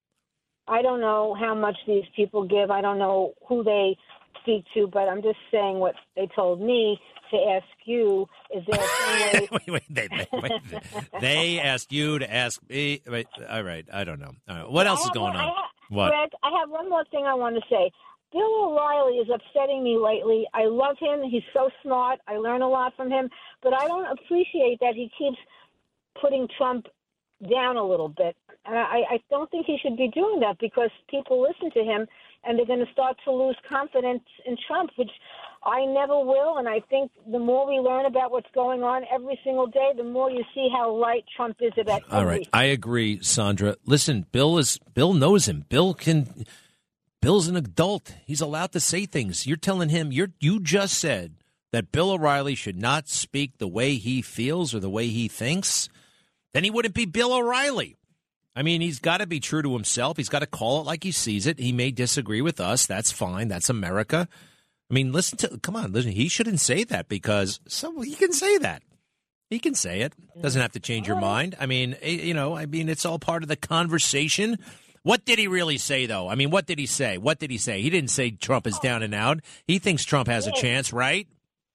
[SPEAKER 5] I don't know how much these people give. I don't know who they speak to, but I'm just saying what they told me to ask you. Is there some way?
[SPEAKER 2] wait, wait, they, they, wait, they asked you to ask me. Wait, all right, I don't know. All right, what else is going
[SPEAKER 5] one,
[SPEAKER 2] on?
[SPEAKER 5] I have,
[SPEAKER 2] what?
[SPEAKER 5] Greg, I have one more thing I want to say. Bill O'Reilly is upsetting me lately. I love him. He's so smart. I learn a lot from him. But I don't appreciate that he keeps putting Trump down a little bit. And I, I don't think he should be doing that, because people listen to him and they're going to start to lose confidence in Trump, which I never will. And I think the more we learn about what's going on every single day, the more you see how right Trump is about everything.
[SPEAKER 2] All right. I agree, Sandra. Listen, Bill is Bill knows him. Bill can Bill's an adult. He's allowed to say things. You're telling him you're you just said that Bill O'Reilly should not speak the way he feels or the way he thinks. Then he wouldn't be Bill O'Reilly. I mean, he's got to be true to himself. He's got to call it like he sees it. He may disagree with us. That's fine. That's America. I mean, listen to, come on, listen. He shouldn't say that, because so he can say that. He can say it. Doesn't have to change your mind. I mean, you know, I mean, it's all part of the conversation. What did he really say, though? I mean, what did he say? What did he say? He didn't say Trump is down and out. He thinks Trump has a chance, right?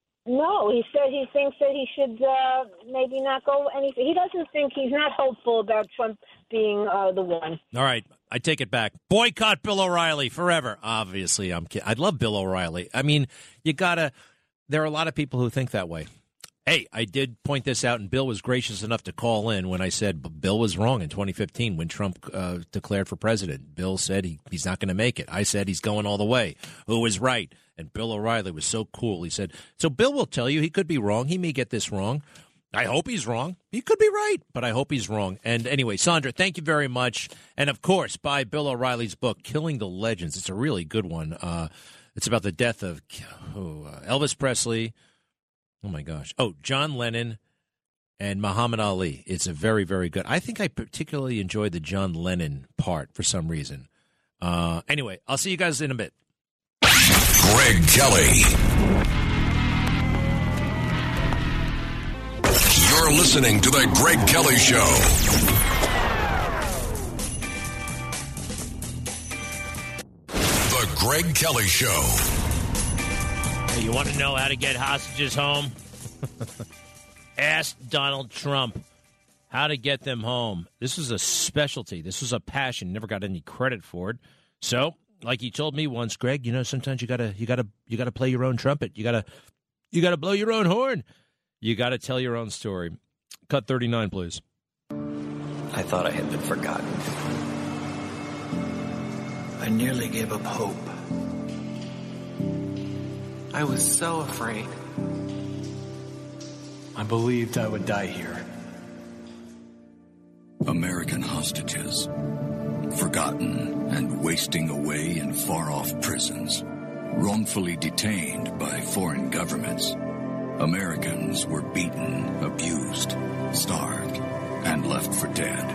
[SPEAKER 5] No, he said he thinks that he should uh, maybe not go anything. He doesn't think, he's not hopeful about Trump being uh, the one.
[SPEAKER 2] All right, I take it back. Boycott Bill O'Reilly forever. Obviously, I'm kidding. I love Bill O'Reilly. I mean, you gotta. There are a lot of people who think that way. Hey, I did point this out, and Bill was gracious enough to call in when I said Bill was wrong in twenty fifteen when Trump uh, declared for president. Bill said he, he's not going to make it. I said he's going all the way. Who was right? And Bill O'Reilly was so cool. He said, so Bill will tell you he could be wrong. He may get this wrong. I hope he's wrong. He could be right, but I hope he's wrong. And anyway, Sandra, thank you very much. And, of course, buy Bill O'Reilly's book, Killing the Legends. It's a really good one. Uh, It's about the death of oh, uh, Elvis Presley. Oh, my gosh. Oh, John Lennon and Muhammad Ali. It's a very, very good. I think I particularly enjoyed the John Lennon part for some reason. Uh, anyway, I'll see you guys in a bit.
[SPEAKER 1] Greg Kelly. You're listening to The Greg Kelly Show. The Greg Kelly Show.
[SPEAKER 2] Hey, you want to know how to get hostages home? Ask Donald Trump how to get them home. This is a specialty. This is a passion. Never got any credit for it. So, like he told me once, Greg, you know, sometimes you gotta, you gotta, you gotta play your own trumpet. You gotta, you gotta blow your own horn. You gotta tell your own story. Cut thirty-nine, please.
[SPEAKER 6] I thought I had been forgotten. I nearly gave up hope. I was so afraid. I believed I would die here.
[SPEAKER 12] American hostages, forgotten and wasting away in far-off prisons, wrongfully detained by foreign governments. Americans were beaten, abused, starved, and left for dead.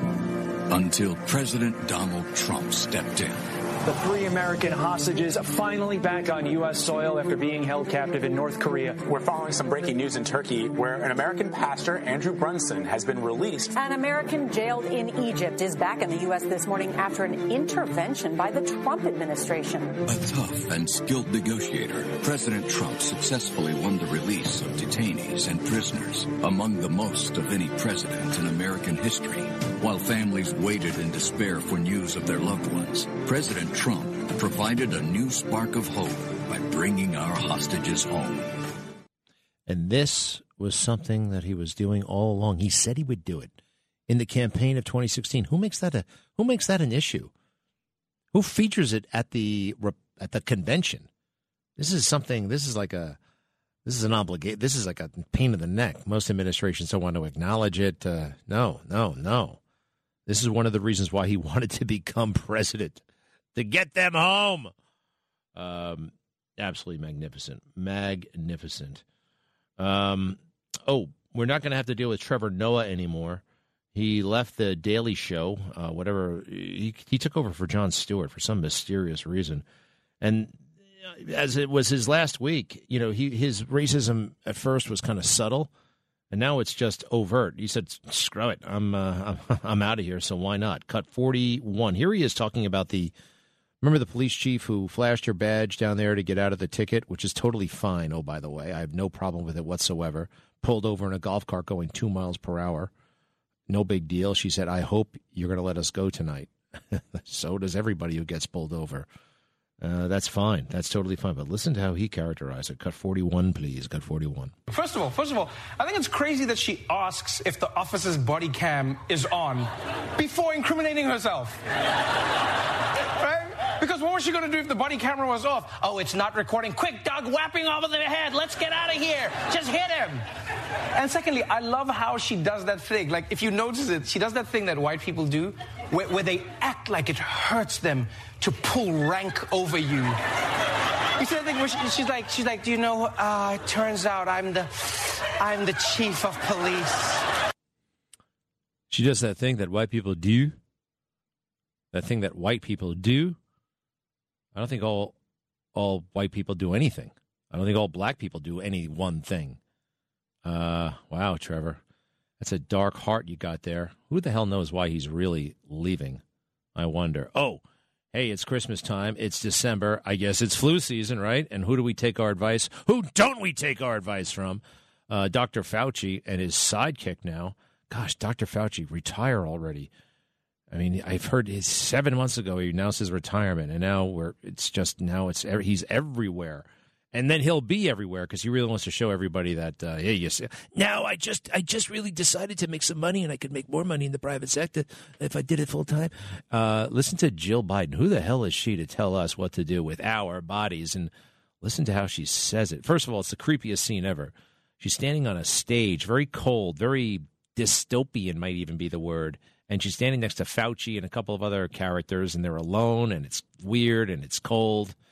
[SPEAKER 12] Until President Donald Trump stepped in.
[SPEAKER 7] The three American hostages finally back on U S soil after being held captive in North Korea.
[SPEAKER 23] We're following some breaking news in Turkey where an American pastor, Andrew Brunson, has been released.
[SPEAKER 24] An American jailed in Egypt is back in the U S this morning after an intervention by the Trump administration.
[SPEAKER 12] A tough and skilled negotiator, President Trump successfully won the release of detainees and prisoners, among the most of any president in American history. While families waited in despair for news of their loved ones, President Trump provided a new spark of hope by bringing our hostages home.
[SPEAKER 2] And this was something that he was doing all along. He said he would do it in the campaign of twenty sixteen. Who makes that a who makes that an issue? Who features it at the at the convention? This is something. This is like a this is an obligation. This is like a pain in the neck. Most administrations don't want to acknowledge it. Uh, no, no, no. This is one of the reasons why he wanted to become president. To get them home. Um, absolutely magnificent. Magnificent. Um, oh, we're not going to have to deal with Trevor Noah anymore. He left the Daily Show, uh, whatever. He, he took over for Jon Stewart for some mysterious reason. And as it was his last week, you know, he his racism at first was kind of subtle. And now it's just overt. He said, screw it. I'm, uh, I'm, I'm out of here, so why not? Cut forty-one. Here he is talking about the... Remember the police chief who flashed your badge down there to get out of the ticket, which is totally fine, oh, by the way. I have no problem with it whatsoever. Pulled over in a golf cart going two miles per hour. No big deal. She said, I hope you're going to let us go tonight. So does everybody who gets pulled over. Uh, that's fine. That's totally fine. But listen to how he characterized it. Cut forty-one, please. Cut forty-one.
[SPEAKER 25] First of all, first of all, I think it's crazy that she asks if the officer's body cam is on before incriminating herself. Right? Because what was she going to do if the body camera was off? Oh, it's not recording. Quick, dog whapping over their head. Let's get out of here. Just hit him. And secondly, I love how she does that thing. Like, if you notice it, she does that thing that white people do where, where they act like it hurts them to pull rank over you. You see that thing where she, she's like, she's like, do you know, uh, it turns out I'm the, I'm the chief of police.
[SPEAKER 2] She does that thing that white people do. That thing that white people do. I don't think all all white people do anything. I don't think all black people do any one thing. Uh, wow, Trevor. That's a dark heart you got there. Who the hell knows why he's really leaving? I wonder. Oh, hey, it's Christmas time. It's December. I guess it's flu season, right? And who do we take our advice? Who don't we take our advice from? Uh, Doctor Fauci and his sidekick now. Gosh, Doctor Fauci, retire already. I mean, I've heard his seven months ago he announced his retirement, and now we're it's just now it's he's everywhere, and then he'll be everywhere because he really wants to show everybody that uh, hey, yes, now I just I just really decided to make some money, and I could make more money in the private sector if I did it full time. Uh, listen to Jill Biden. Who the hell is she to tell us what to do with our bodies? And listen to how she says it. First of all, it's the creepiest scene ever. She's standing on a stage, very cold, very dystopian might even be the word. And she's standing next to Fauci and a couple of other characters, and they're alone, and it's weird, and it's cold.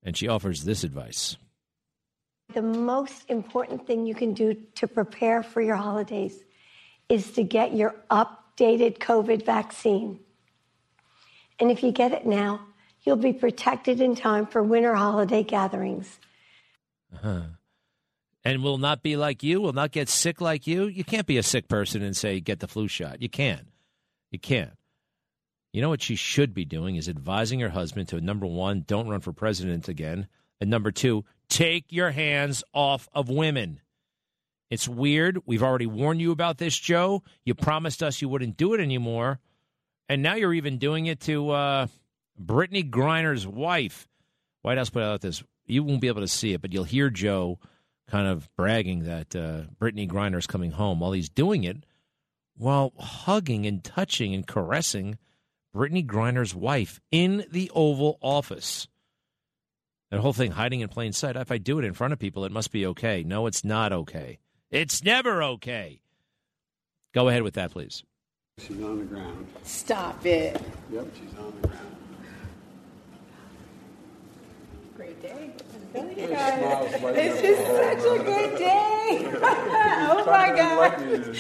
[SPEAKER 2] And she offers this advice.
[SPEAKER 8] The most important thing you can do to prepare for your holidays is to get your updated COVID vaccine. And if you get it now, you'll be protected in time for winter holiday gatherings.
[SPEAKER 2] Uh-huh. And will not be like you, will not get sick like you. You can't be a sick person and say, get the flu shot. You can't. You can't. You know what she should be doing is advising her husband to, number one, don't run for president again. And number two, take your hands off of women. It's weird. We've already warned you about this, Joe. You promised us you wouldn't do it anymore. And now you're even doing it to uh, Brittany Griner's wife. White House put out this. You won't be able to see it, but you'll hear Joe kind of bragging that uh, Brittany Griner is coming home while he's doing it while hugging and touching and caressing Brittany Griner's wife in the Oval Office. That whole thing hiding in plain sight. If I do it in front of people, it must be okay. No, it's not okay. It's never okay. Go ahead with that, please.
[SPEAKER 9] She's on the ground.
[SPEAKER 10] Stop it.
[SPEAKER 9] Yep, she's on the ground.
[SPEAKER 10] Great day.
[SPEAKER 9] This
[SPEAKER 10] is such a good day. Oh, my God.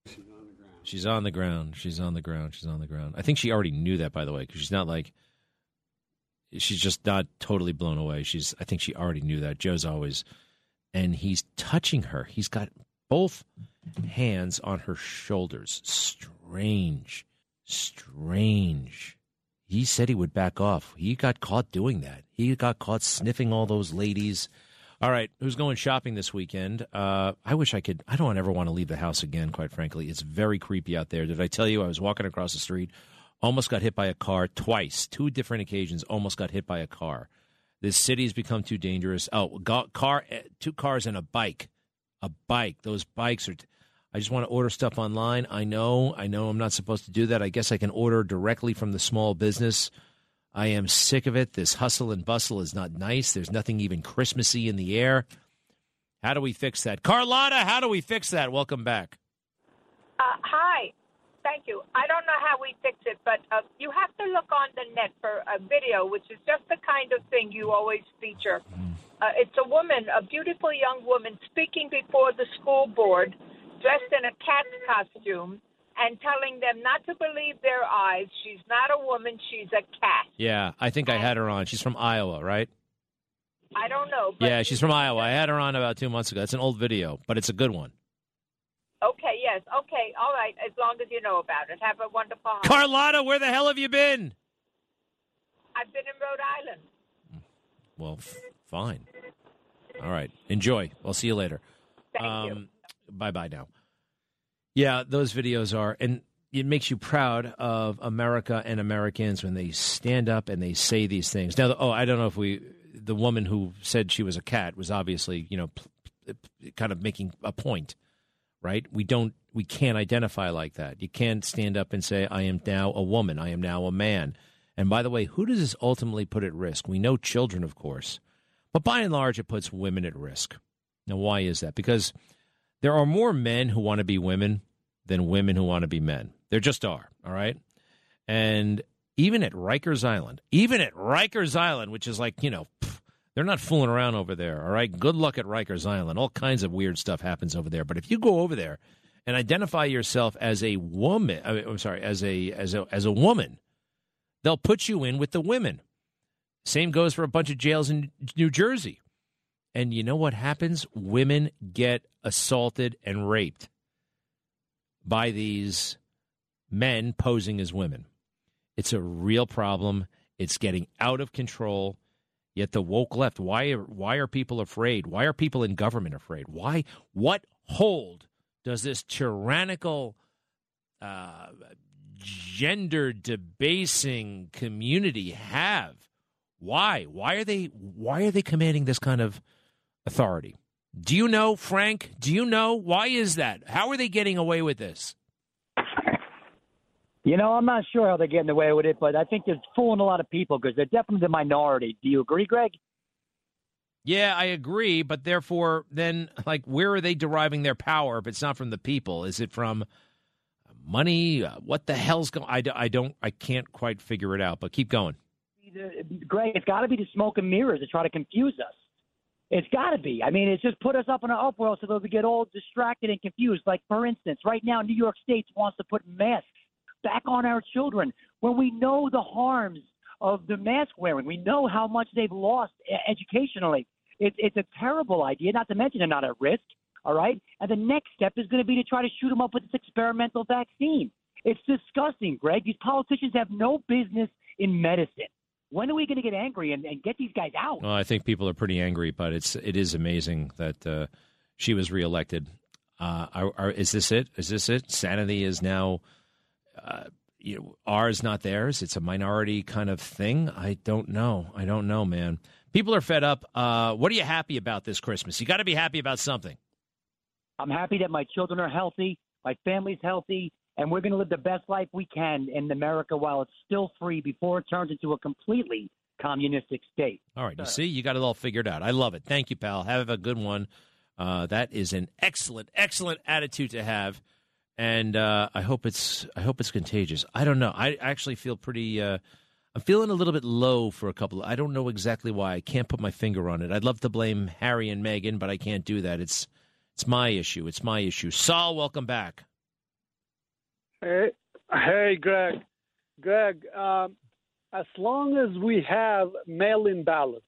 [SPEAKER 2] She's on the ground. She's on the ground. She's on the ground. I think she already knew that, by the way, because she's not like, she's just not totally blown away. She's, I think she already knew that. Joe's always, and he's touching her. He's got both hands on her shoulders. Strange. Strange. He said he would back off. He got caught doing that. He got caught sniffing all those ladies. All right, who's going shopping this weekend? Uh, I wish I could. I don't ever want to leave the house again, quite frankly. It's very creepy out there. Did I tell you I was walking across the street, almost got hit by a car twice, two different occasions, almost got hit by a car. This city's become too dangerous. Oh, got car, two cars and a bike. A bike. Those bikes are t- I just want to order stuff online. I know, I know I'm not supposed to do that. I guess I can order directly from the small business. I am sick of it. This hustle and bustle is not nice. There's nothing even Christmassy in the air. How do we fix that? Carlotta, how do we fix that? Welcome back.
[SPEAKER 11] Uh, hi. Thank you. I don't know how we fix it, but uh, you have to look on the net for a video, which is just the kind of thing you always feature. Uh, it's a woman, a beautiful young woman, speaking before the school board, dressed in a cat's costume, and telling them not to believe their eyes. She's not a woman. She's a cat.
[SPEAKER 2] Yeah, I think I had her on. She's from Iowa, right?
[SPEAKER 11] I don't know. But
[SPEAKER 2] yeah, she's from Iowa. I had her on about two months ago. It's an old video, but it's a good one.
[SPEAKER 11] Okay, yes. Okay, all right, as long as you know about it. Have a wonderful holiday.
[SPEAKER 2] Carlotta, where the hell have you been?
[SPEAKER 11] I've been in Rhode Island.
[SPEAKER 2] Well, f- fine. All right. Enjoy. I'll see you later.
[SPEAKER 11] Thank
[SPEAKER 2] um,
[SPEAKER 11] you.
[SPEAKER 2] Bye-bye now. Yeah, those videos are, and it makes you proud of America and Americans when they stand up and they say these things. Now, oh, I don't know if we, the woman who said she was a cat was obviously, you know, kind of making a point, right? We don't, we can't identify like that. You can't stand up and say, I am now a woman, I am now a man. And by the way, who does this ultimately put at risk? We know children, of course, but by and large, it puts women at risk. Now, why is that? Because there are more men who want to be women than women who want to be men. There just are, all right? And even at Rikers Island, even at Rikers Island, which is like, you know, pff, they're not fooling around over there, all right? Good luck at Rikers Island. All kinds of weird stuff happens over there. But if you go over there and identify yourself as a woman, I mean, I'm sorry, as a as a as a woman, they'll put you in with the women. Same goes for a bunch of jails in New Jersey. And you know what happens? Women get assaulted and raped by these men posing as women. It's a real problem. It's getting out of control. Yet the woke left, why are, why are people afraid? Why are people in government afraid? Why? What hold does this tyrannical, uh, gender debasing community have? Why? Why are they? Why are they commanding this kind of authority? Do you know, Frank? Do you know? Why is that? How are they getting away with this?
[SPEAKER 13] You know, I'm not sure how they're getting away with it, but I think they're fooling a lot of people because they're definitely the minority. Do you agree, Greg?
[SPEAKER 2] Yeah, I agree, but therefore, then, like, where are they deriving their power if it's not from the people? Is it from money? Uh, what the hell's going on? I, I don't, I can't quite figure it out, but keep going.
[SPEAKER 13] uh, Greg, it's got to be the smoke and mirrors to try to confuse us. It's got to be. I mean, it's just put us up in an uproar so that we get all distracted and confused. Like, for instance, right now, New York State wants to put masks back on our children when we know the harms of the mask wearing. We know how much they've lost educationally. It, it's a terrible idea, not to mention they're not at risk, all right? And the next step is going to be to try to shoot them up with this experimental vaccine. It's disgusting, Greg. These politicians have no business in medicine. When are we going to get angry and, and get these guys out?
[SPEAKER 2] Well, I think people are pretty angry, but it's it is amazing that uh, she was reelected. Uh, are, are, is this it? Is this it? Sanity is now uh, you know, ours, not theirs. It's a minority kind of thing. I don't know. I don't know, man. People are fed up. Uh, what are you happy about this Christmas? You got to be happy about something.
[SPEAKER 13] I'm happy that my children are healthy, my family's healthy, and we're going to live the best life we can in America while it's still free before it turns into a completely communistic state.
[SPEAKER 2] All right. You see, you got it all figured out. I love it. Thank you, pal. Have a good one. Uh, that is an excellent, excellent attitude to have. And uh, I hope it's I hope it's contagious. I don't know. I actually feel pretty uh, I'm feeling a little bit low for a couple. I don't know exactly why. I can't put my finger on it. I'd love to blame Harry and Meghan, but I can't do that. It's it's my issue. It's my issue. Saul, welcome back.
[SPEAKER 4] Hey, hey, Greg. Greg, um, as long as we have mail-in ballots,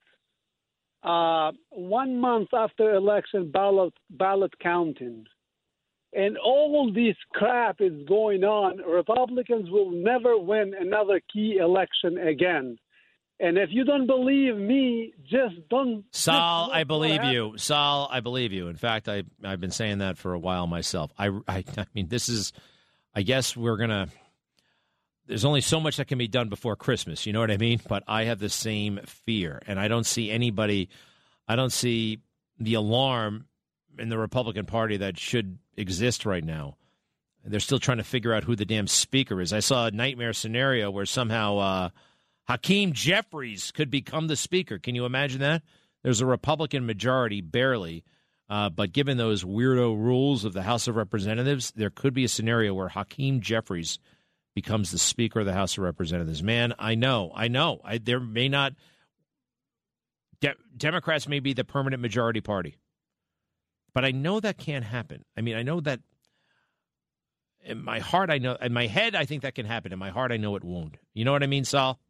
[SPEAKER 4] uh, one month after election ballot ballot counting, and all this crap is going on, Republicans will never win another key election again. And if you don't believe me, just don't.
[SPEAKER 2] Saul, I believe you. Saul, I believe you. In fact, I, I've been saying that for a while myself. I, I, I mean, this is, I guess we're going to, there's only so much that can be done before Christmas. You know what I mean? But I have the same fear. And I don't see anybody, I don't see the alarm in the Republican Party that should exist right now. They're still trying to figure out who the damn speaker is. I saw a nightmare scenario where somehow uh, Hakeem Jeffries could become the speaker. Can you imagine that? There's a Republican majority, barely. Uh, but given those weirdo rules of the House of Representatives, there could be a scenario where Hakeem Jeffries becomes the Speaker of the House of Representatives. Man, I know, I know. I, there may not de- – Democrats may be the permanent majority party. But I know that can't happen. I mean, I know that in my heart, I know – in my head, I think that can happen. In my heart, I know it won't. You know what I mean, Saul?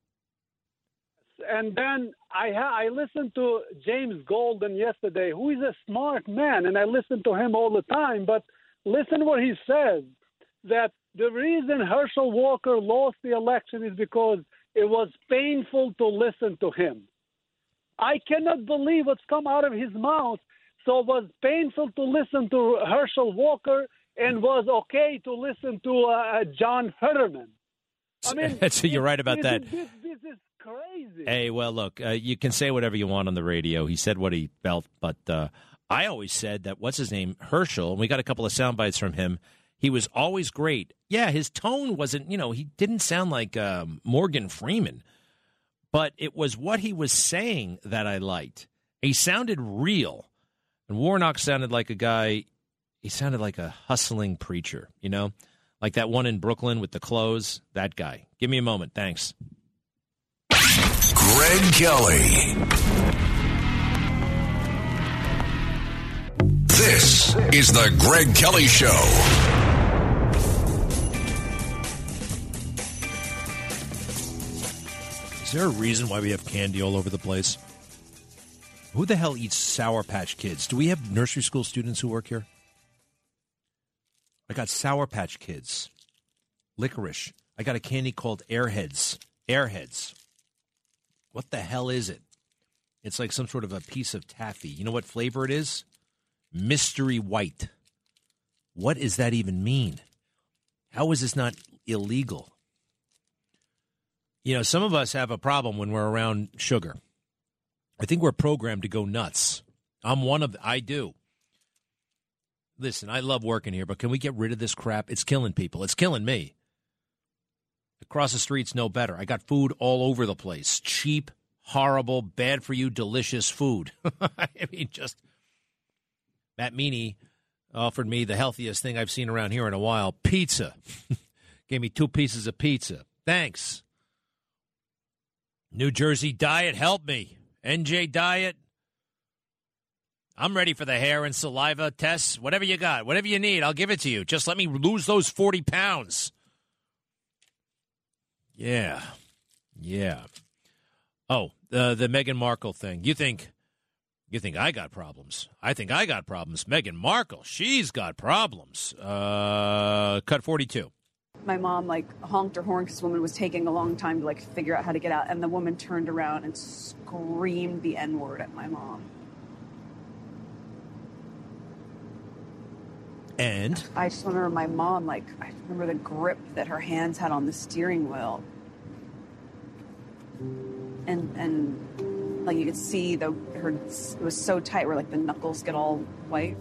[SPEAKER 4] And then I ha- I listened to James Golden yesterday, who is a smart man, and I listen to him all the time. But listen what he says, that the reason Herschel Walker lost the election is because it was painful to listen to him. I cannot believe what's come out of his mouth. So it was painful to listen to Herschel Walker and was okay to listen to uh, John Fetterman. I mean,
[SPEAKER 2] so you're right about
[SPEAKER 4] this,
[SPEAKER 2] that.
[SPEAKER 4] This, this is crazy.
[SPEAKER 2] Hey, well, look, uh, you can say whatever you want on the radio. He said what he felt, but uh, I always said that, what's his name, Herschel, and we got a couple of sound bites from him, he was always great. Yeah, his tone wasn't, you know, he didn't sound like uh, Morgan Freeman, but it was what he was saying that I liked. He sounded real. And Warnock sounded like a guy, he sounded like a hustling preacher, you know, like that one in Brooklyn with the clothes, that guy. Give me a moment. Thanks.
[SPEAKER 1] Greg Kelly. This is the Greg Kelly Show.
[SPEAKER 2] Is there a reason why we have candy all over the place? Who the hell eats Sour Patch Kids? Do we have nursery school students who work here? I got Sour Patch Kids. Licorice. I got a candy called Airheads. Airheads. What the hell is it? It's like some sort of a piece of taffy. You know what flavor it is? Mystery White. What does that even mean? How is this not illegal? You know, some of us have a problem when we're around sugar. I think we're programmed to go nuts. I'm one of, I do. Listen, I love working here, but can we get rid of this crap? It's killing people. It's killing me. Across the street's no better. I got food all over the place. Cheap, horrible, bad for you, delicious food. I mean, just, Matt Meany offered me the healthiest thing I've seen around here in a while, pizza. Gave me two pieces of pizza. Thanks. New Jersey Diet, help me. N J Diet. I'm ready for the hair and saliva tests. Whatever you got, whatever you need, I'll give it to you. Just let me lose those forty pounds. Yeah. Yeah. Oh, the the Meghan Markle thing. You think you think I got problems? I think I got problems. Meghan Markle, she's got problems. Uh, cut forty-two.
[SPEAKER 14] My mom, like, honked her horn because this woman was taking a long time to, like, figure out how to get out. And the woman turned around and screamed the N-word at my mom.
[SPEAKER 2] And?
[SPEAKER 14] I just remember my mom, like, I remember the grip that her hands had on the steering wheel. And, and like, you could see the her, it was so tight where, like, the knuckles get all white.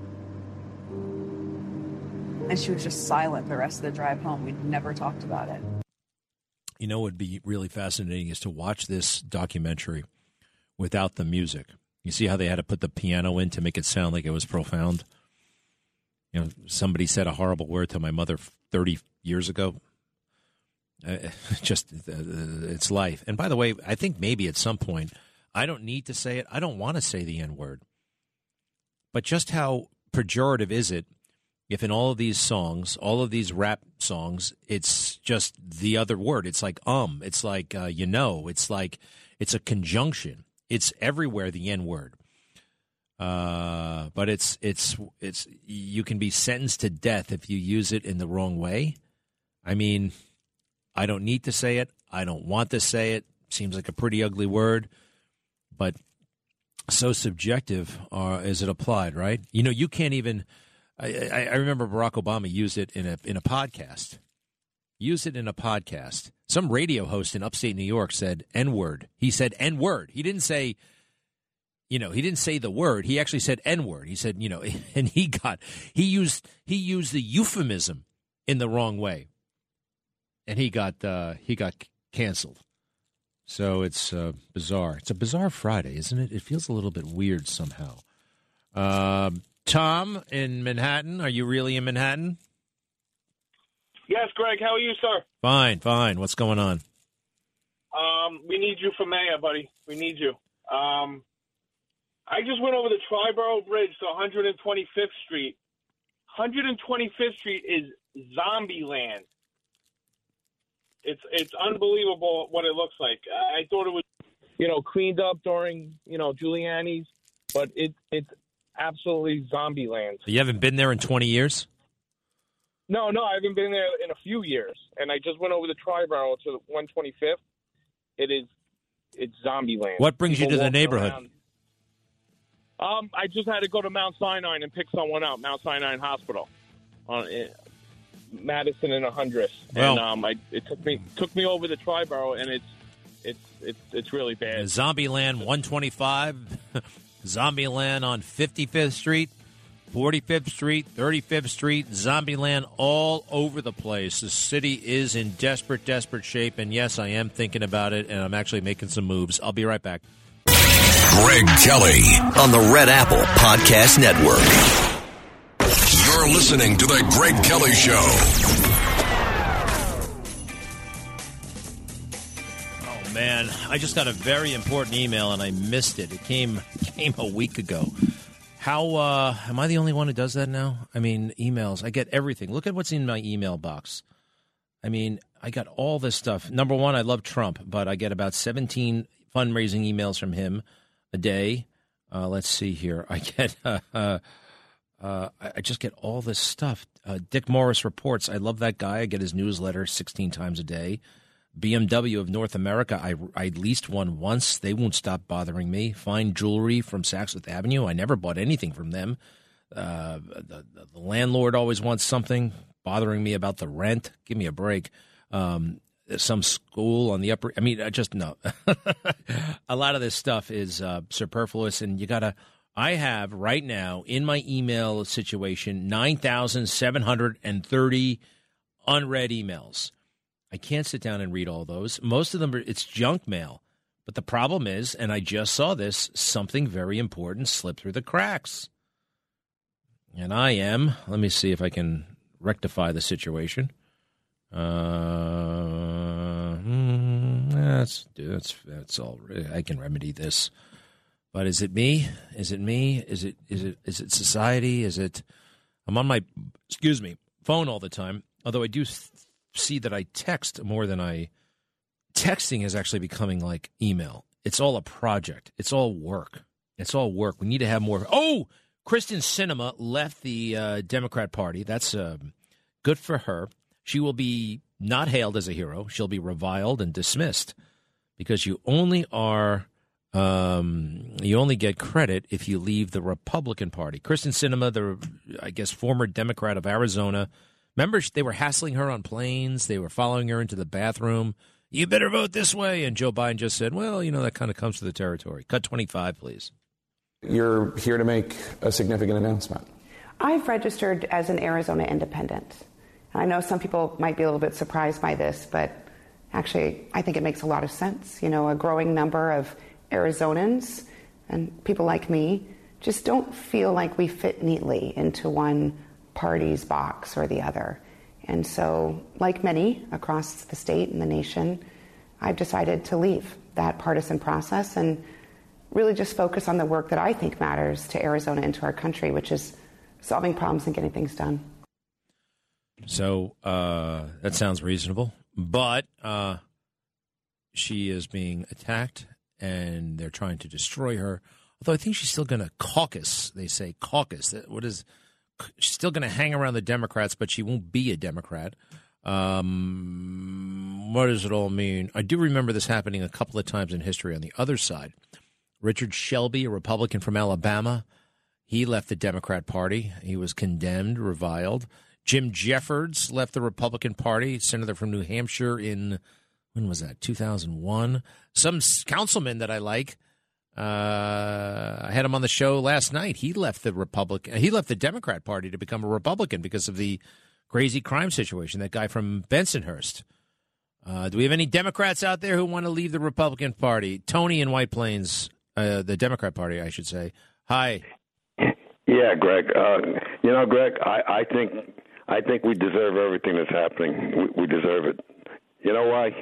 [SPEAKER 14] And she was just silent the rest of the drive home. We never talked about it.
[SPEAKER 2] You know what would be really fascinating is to watch this documentary without the music. You see how they had to put the piano in to make it sound like it was profound? You know, somebody said a horrible word to my mother thirty years ago. Uh, just, uh, it's life. And by the way, I think maybe at some point, I don't need to say it. I don't want to say the N-word. But just how pejorative is it if in all of these songs, all of these rap songs, it's just the other word. It's like um. It's like, uh, you know. It's like, it's a conjunction. It's everywhere, the N-word. Uh, but it's, it's, it's, you can be sentenced to death if you use it in the wrong way. I mean, I don't need to say it. I don't want to say it. Seems like a pretty ugly word. But so subjective uh, is it applied, right? You know, you can't even... I, I remember Barack Obama used it in a in a podcast. Used it in a podcast. Some radio host in upstate New York said N-word. He said N-word. He didn't say, you know, he didn't say the word. He actually said N-word. He said, you know, and he got he used he used the euphemism in the wrong way, and he got uh, he got canceled. So it's uh, bizarre. It's a bizarre Friday, isn't it? It feels a little bit weird somehow. Um. Tom in Manhattan. Are you really in Manhattan?
[SPEAKER 15] Yes, Greg. How are you, sir?
[SPEAKER 2] Fine, fine. What's going on?
[SPEAKER 15] Um, we need you for mayor, buddy. We need you. Um, I just went over the Triborough Bridge to one hundred twenty-fifth Street. one hundred twenty-fifth Street is zombie land. It's it's unbelievable what it looks like. I thought it was, you know, cleaned up during, you know, Giuliani's, but it it's absolutely zombie land.
[SPEAKER 2] You haven't been there in twenty years?
[SPEAKER 15] No, no, I haven't been there in a few years. And I just went over the Triborough to one twenty-fifth. It is, it's zombie land.
[SPEAKER 2] What brings
[SPEAKER 15] People
[SPEAKER 2] you to the
[SPEAKER 15] walking
[SPEAKER 2] neighborhood?
[SPEAKER 15] around. Um, I just had to go to Mount Sinai and pick someone up, Mount Sinai Hospital, on uh, Madison and one hundredth.
[SPEAKER 2] Well,
[SPEAKER 15] and um, I, it took me took me over the Triborough, and it's it's it's it's really bad.
[SPEAKER 2] Zombieland one twenty-five, Zombieland on fifty-fifth Street, forty-fifth Street, thirty-fifth Street, Zombieland all over the place. The city is in desperate, desperate shape, and yes, I am thinking about it, and I'm actually making some moves. I'll be right back.
[SPEAKER 1] Greg Kelly on the Red Apple Podcast Network. You're listening to the Greg Kelly Show.
[SPEAKER 2] Oh man, I just got a very important email and I missed it. It came came a week ago. How uh, am I the only one who does that now? I mean, emails. I get everything. Look at what's in my email box. I mean, I got all this stuff. Number one, I love Trump, but I get about seventeen fundraising emails from him a day. Uh, let's see here. I get, uh, uh, uh, I just get all this stuff. Uh, Dick Morris Reports. I love that guy. I get his newsletter sixteen times a day. B M W of North America. I, I leased one once. They won't stop bothering me. Fine jewelry from Saks Fifth Avenue. I never bought anything from them. Uh, the, the landlord always wants something, bothering me about the rent. Give me a break. Um, some school on the upper, I mean, I just, no. A lot of this stuff is uh, superfluous, and you got to, I have right now in my email situation nine thousand seven hundred thirty unread emails. I can't sit down and read all those. Most of them, are, it's junk mail. But the problem is, and I just saw this, something very important slipped through the cracks. And I am, let me see if I can rectify the situation. Uh, That's that's that's all. I can remedy this. But is it me? Is it me? Is it is it is it society? Is it? I'm on my excuse me phone all the time. Although I do see that I text more than I. Texting is actually becoming like email. It's all a project. It's all work. It's all work. We need to have more. Oh, Kristen Sinema left the uh, Democrat Party. That's uh, good for her. She will be not hailed as a hero. She'll be reviled and dismissed because you only are um, you only get credit if you leave the Republican Party. Kristen Sinema, the I guess former Democrat of Arizona, remember they were hassling her on planes. They were following her into the bathroom. You better vote this way. And Joe Biden just said, well, you know, that kind of comes to the territory. Cut twenty-five, please.
[SPEAKER 16] You're here to make a significant announcement.
[SPEAKER 17] I've registered as an Arizona independent. I know some people might be a little bit surprised by this, but actually I think it makes a lot of sense. You know, a growing number of Arizonans and people like me just don't feel like we fit neatly into one party's box or the other. And so, like many across the state and the nation, I've decided to leave that partisan process and really just focus on the work that I think matters to Arizona and to our country, which is solving problems and getting things done.
[SPEAKER 2] So uh, that sounds reasonable, but uh, she is being attacked and they're trying to destroy her. Although I think she's still going to caucus. They say caucus. What is... She's still going to hang around the Democrats, but she won't be a Democrat. Um, what does it all mean? I do remember this happening a couple of times in history on the other side. Richard Shelby, a Republican from Alabama, he left the Democrat Party. He was condemned, reviled. Jim Jeffords left the Republican Party, senator from New Hampshire in, when was that, two thousand one? Some councilman that I like. Uh, I had him on the show last night. He left the Republican. He left the Democrat Party to become a Republican because of the crazy crime situation. That guy from Bensonhurst. Uh, do we have any Democrats out there who want to leave the Republican Party? Tony in White Plains, uh, the Democrat Party, I should say. Hi.
[SPEAKER 18] Yeah, Greg. Uh, you know, Greg, I, I think I think we deserve everything that's happening. We, we deserve it. You know why?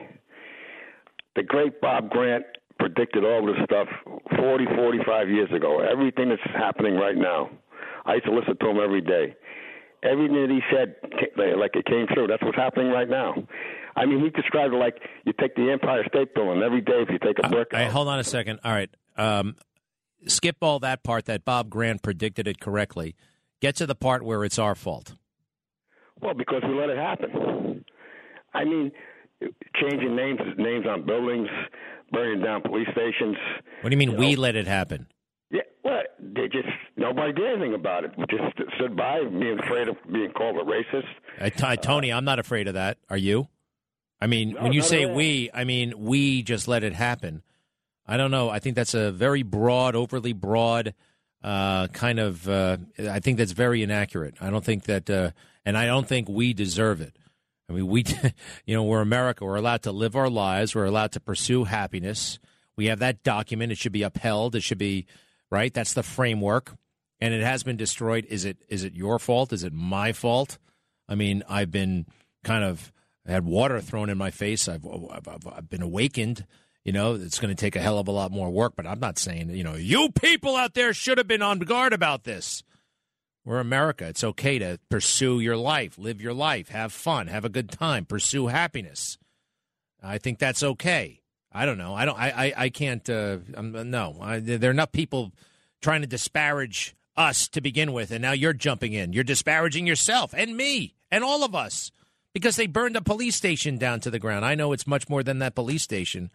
[SPEAKER 18] The great Bob Grant predicted all this stuff forty, forty-five years ago. Everything that's happening right now. I used to listen to him every day. Everything that he said, like it came true. That's what's happening right now. I mean, he described it like you take the Empire State Building every day if you take a brick.
[SPEAKER 2] Uh, hold on a second. All right. Um, skip all that part that Bob Grant predicted it correctly. Get to the part where it's our fault.
[SPEAKER 18] Well, because we let it happen. I mean, changing names names on buildings, burning down police stations.
[SPEAKER 2] What do you mean
[SPEAKER 18] you
[SPEAKER 2] we
[SPEAKER 18] know.
[SPEAKER 2] let it happen?
[SPEAKER 18] Yeah, well, they just, nobody did anything about it. We just stood by being afraid of being called a racist.
[SPEAKER 2] I, t- Tony, I'm not afraid of that. Are you? I mean,
[SPEAKER 18] No,
[SPEAKER 2] when you
[SPEAKER 18] not
[SPEAKER 2] say
[SPEAKER 18] at all.
[SPEAKER 2] we, I mean, we just let it happen. I don't know. I think that's a very broad, overly broad uh, kind of, uh, I think that's very inaccurate. I don't think that, uh, and I don't think we deserve it. I mean, we, you know, we're America. We're allowed to live our lives. We're allowed to pursue happiness. We have that document. It should be upheld. It should be, right? That's the framework. And it has been destroyed. Is it is it your fault? Is it my fault? I mean, I've been kind of had water thrown in my face. I've, I've, I've been awakened. You know, it's going to take a hell of a lot more work. But I'm not saying, you know, you people out there should have been on guard about this. We're America. It's okay to pursue your life, live your life, have fun, have a good time, pursue happiness. I think that's okay. I don't know. I don't. I. I, I can't. Uh, I'm, no. I, there are enough people trying to disparage us to begin with, and now you're jumping in. You're disparaging yourself and me and all of us because they burned a police station down to the ground. I know it's much more than that police station,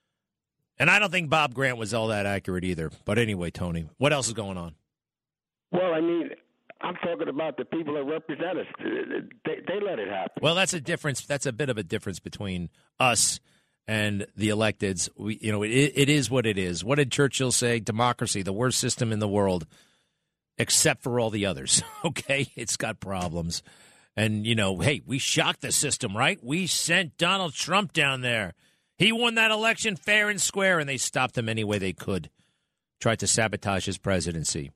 [SPEAKER 2] and I don't think Bob Grant was all that accurate either. But anyway, Tony, what else is going on?
[SPEAKER 18] Well, I mean, I'm talking about the people that represent us. They, they let it happen.
[SPEAKER 2] Well, that's a difference. That's a bit of a difference between us and the electeds. We, you know, it, it is what it is. What did Churchill say? Democracy, the worst system in the world, except for all the others. Okay, it's got problems. And, you know, hey, we shocked the system, right? We sent Donald Trump down there. He won that election fair and square, and they stopped him any way they could. Tried to sabotage his presidency.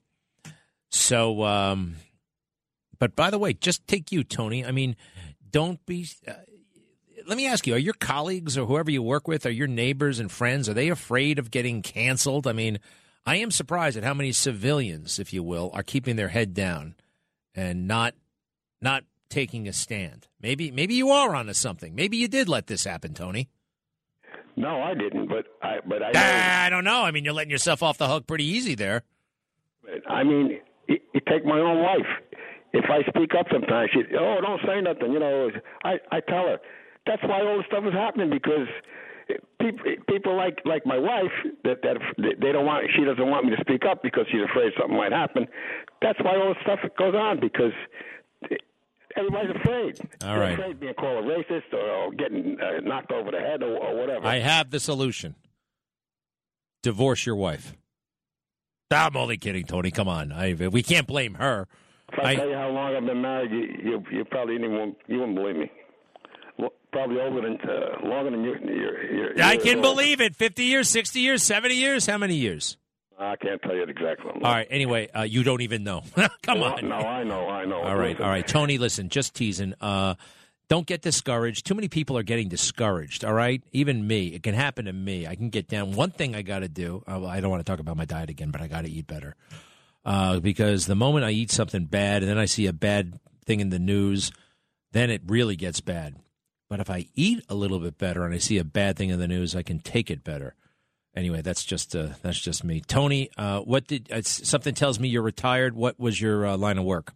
[SPEAKER 2] So, um, but by the way, just take you, Tony. I mean, don't be. Uh, let me ask you, are your colleagues or whoever you work with, are your neighbors and friends, are they afraid of getting canceled? I mean, I am surprised at how many civilians, if you will, are keeping their head down and not not taking a stand. Maybe maybe you are onto something. Maybe you did let this happen, Tony.
[SPEAKER 18] No, I didn't, but I but I.
[SPEAKER 2] Ah, I don't know. I mean, you're letting yourself off the hook pretty easy there.
[SPEAKER 18] I mean, you, you take my own wife. If I speak up sometimes, she, oh, don't say nothing. You know, I, I tell her. That's why all this stuff is happening, because people people like like my wife that that they don't want. She doesn't want me to speak up because she's afraid something might happen. That's why all this stuff goes on, because everybody's afraid.
[SPEAKER 2] All
[SPEAKER 18] They're
[SPEAKER 2] right.
[SPEAKER 18] afraid of being called a racist or, or getting uh, knocked over the head or, or whatever.
[SPEAKER 2] I have the solution. Divorce your wife. I'm only kidding, Tony. Come on. I, we can't blame her.
[SPEAKER 18] If I,
[SPEAKER 2] I
[SPEAKER 18] tell you how long I've been married, you you, you probably didn't even, you wouldn't believe me. Well, probably over than uh, longer than you. You're,
[SPEAKER 2] I can believe it. fifty years, sixty years, seventy years? How many years?
[SPEAKER 18] I can't tell you it exactly.
[SPEAKER 2] All right. Anyway, uh, you don't even know. Come
[SPEAKER 18] no,
[SPEAKER 2] on.
[SPEAKER 18] No, I know. I know.
[SPEAKER 2] All right. All right. Tony, listen, just teasing. Uh, don't get discouraged. Too many people are getting discouraged. All right. Even me. It can happen to me. I can get down. One thing I got to do. Uh, I don't want to talk about my diet again, but I got to eat better. Uh, because the moment I eat something bad and then I see a bad thing in the news, then it really gets bad. But if I eat a little bit better and I see a bad thing in the news, I can take it better. Anyway, that's just uh, that's just me. Tony, uh, what did uh, something tells me you're retired? What was your uh, line of work?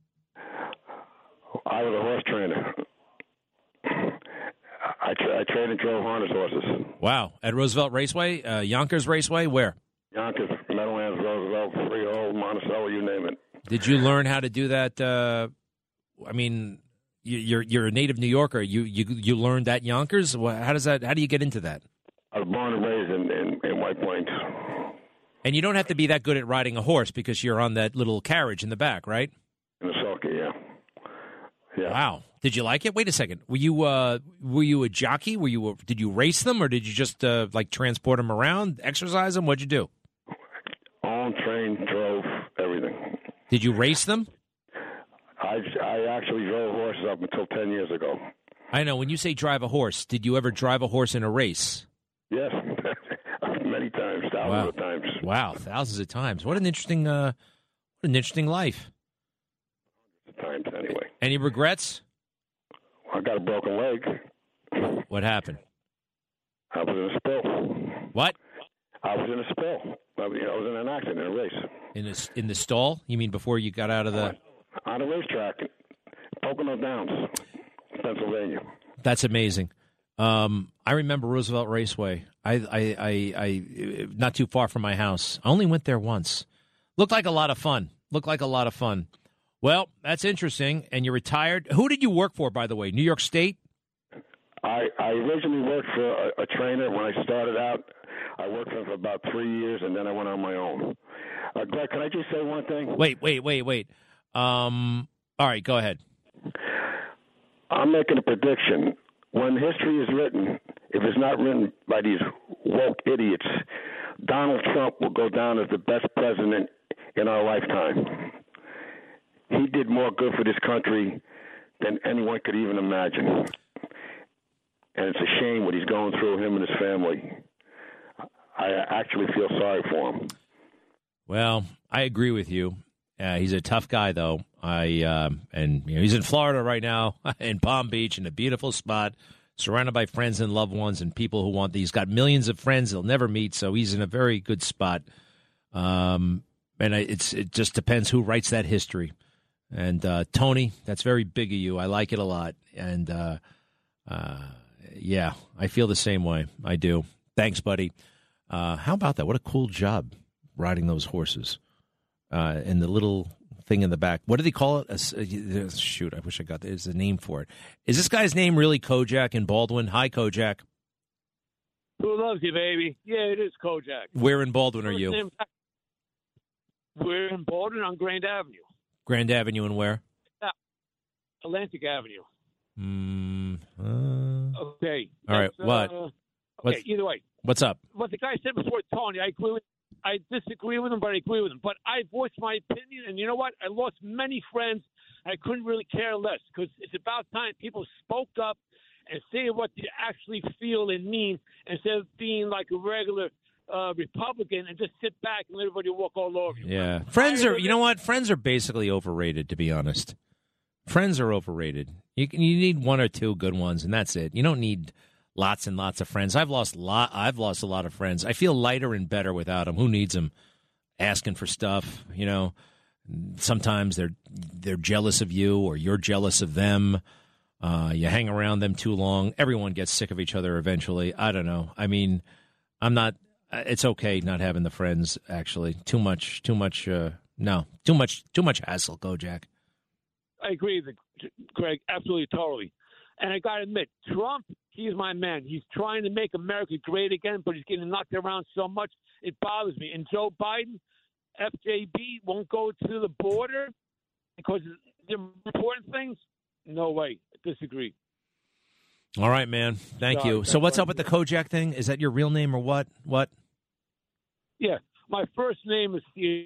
[SPEAKER 18] I was a horse trainer. I, tra- I trained and drove harness horses.
[SPEAKER 2] Wow, at Roosevelt Raceway, uh, Yonkers Raceway, where?
[SPEAKER 18] Yonkers, Meadowlands, Roosevelt, Freehold, Monticello, you name it.
[SPEAKER 2] Did you learn how to do that? Uh, I mean, you, you're you're a native New Yorker. You you you learned at Yonkers. How does that? How do you get into that?
[SPEAKER 18] I was born and raised in, in, in White Plains.
[SPEAKER 2] And you don't have to be that good at riding a horse because you're on that little carriage in the back, right?
[SPEAKER 18] In the sulky, yeah. Yeah.
[SPEAKER 2] Wow. Did you like it? Wait a second. Were you uh, were you a jockey? Were you a, did you race them, or did you just uh, like transport them around, exercise them? What'd you do?
[SPEAKER 18] Owned, trained, drove, everything.
[SPEAKER 2] Did you race them?
[SPEAKER 18] I I actually drove horses up until ten years ago.
[SPEAKER 2] I know. When you say drive a horse, did you ever drive a horse in a race?
[SPEAKER 18] Yes, many times, thousands
[SPEAKER 2] Wow.
[SPEAKER 18] of times.
[SPEAKER 2] Wow, thousands of times. What an interesting, uh, what an interesting life.
[SPEAKER 18] Times anyway.
[SPEAKER 2] Any regrets?
[SPEAKER 18] I got a broken leg.
[SPEAKER 2] What happened?
[SPEAKER 18] I was in a spill.
[SPEAKER 2] What?
[SPEAKER 18] I was in a spill. I was, I was in an accident in a race.
[SPEAKER 2] In the in the stall? You mean before you got out of the?
[SPEAKER 18] On a racetrack, Pocono Downs, Pennsylvania.
[SPEAKER 2] That's amazing. Um, I remember Roosevelt Raceway. I, I, I, I, not too far from my house. I only went there once. Looked like a lot of fun. Looked like a lot of fun. Well, that's interesting. And you're retired. Who did you work for, by the way? New York State?
[SPEAKER 18] I, I originally worked for a, a trainer when I started out. I worked for him for about three years, and then I went on my own. Uh, Greg, can I just say one thing?
[SPEAKER 2] Wait, wait, wait, wait. Um, all right, go ahead.
[SPEAKER 18] I'm making a prediction. When history is written, if it's not written by these woke idiots, Donald Trump will go down as the best president in our lifetime. He did more good for this country than anyone could even imagine. And it's a shame what he's going through, him and his family. I actually feel sorry for him.
[SPEAKER 2] Well, I agree with you. Uh, he's a tough guy, though. I um, and you know, he's in Florida right now, in Palm Beach, in a beautiful spot, surrounded by friends and loved ones and people who want. He's got millions of friends he'll never meet, so he's in a very good spot. Um, and I, it's it just depends who writes that history. And uh, Tony, that's very big of you. I like it a lot. And uh, uh, yeah, I feel the same way. I do. Thanks, buddy. Uh, how about that? What a cool job riding those horses. Uh, and the little thing in the back. What do they call it? A, shoot, I wish I got there's a name for it. Is this guy's name really Kojak in Baldwin? Hi, Kojak.
[SPEAKER 3] Who loves you, baby? Yeah, it is Kojak.
[SPEAKER 2] Where in Baldwin are you?
[SPEAKER 3] We're in Baldwin on Grand Avenue.
[SPEAKER 2] Grand Avenue and where?
[SPEAKER 3] Yeah. Atlantic Avenue.
[SPEAKER 2] Mm, uh,
[SPEAKER 3] Okay.
[SPEAKER 2] All right.
[SPEAKER 3] That's,
[SPEAKER 2] What?
[SPEAKER 3] Uh, okay,
[SPEAKER 2] What's,
[SPEAKER 3] either way.
[SPEAKER 2] What's up?
[SPEAKER 3] What the guy said before, Tony, I agree with I disagree with him, but I agree with him. But I voiced my opinion, and you know what? I lost many friends. I couldn't really care less because it's about time people spoke up and say what you actually feel and mean instead of being like a regular uh, Republican and just sit back and let everybody walk all over you.
[SPEAKER 2] Yeah. Friends are, you know what? Friends are basically overrated, to be honest. Friends are overrated. You can, you need one or two good ones, and that's it. You don't need lots and lots of friends. I've lost lot. I've lost a lot of friends. I feel lighter and better without them. Who needs them? Asking for stuff, you know. Sometimes they're they're jealous of you, or you're jealous of them. Uh, you hang around them too long. Everyone gets sick of each other eventually. I don't know. I mean, I'm not. It's okay not having the friends. Actually, too much. Too much. Uh, no, too much. Too much hassle. Go, Jack.
[SPEAKER 3] I agree with Greg. Absolutely, totally. And I got to admit, Trump, he's my man. He's trying to make America great again, but he's getting knocked around so much, it bothers me. And Joe Biden, F J B, won't go to the border because they're important things? No way. I disagree.
[SPEAKER 2] All right, man. Thank
[SPEAKER 3] Sorry,
[SPEAKER 2] you. So what's up with the Kojak thing? Is that your real name or what? What?
[SPEAKER 3] Yeah. My first name is Theo,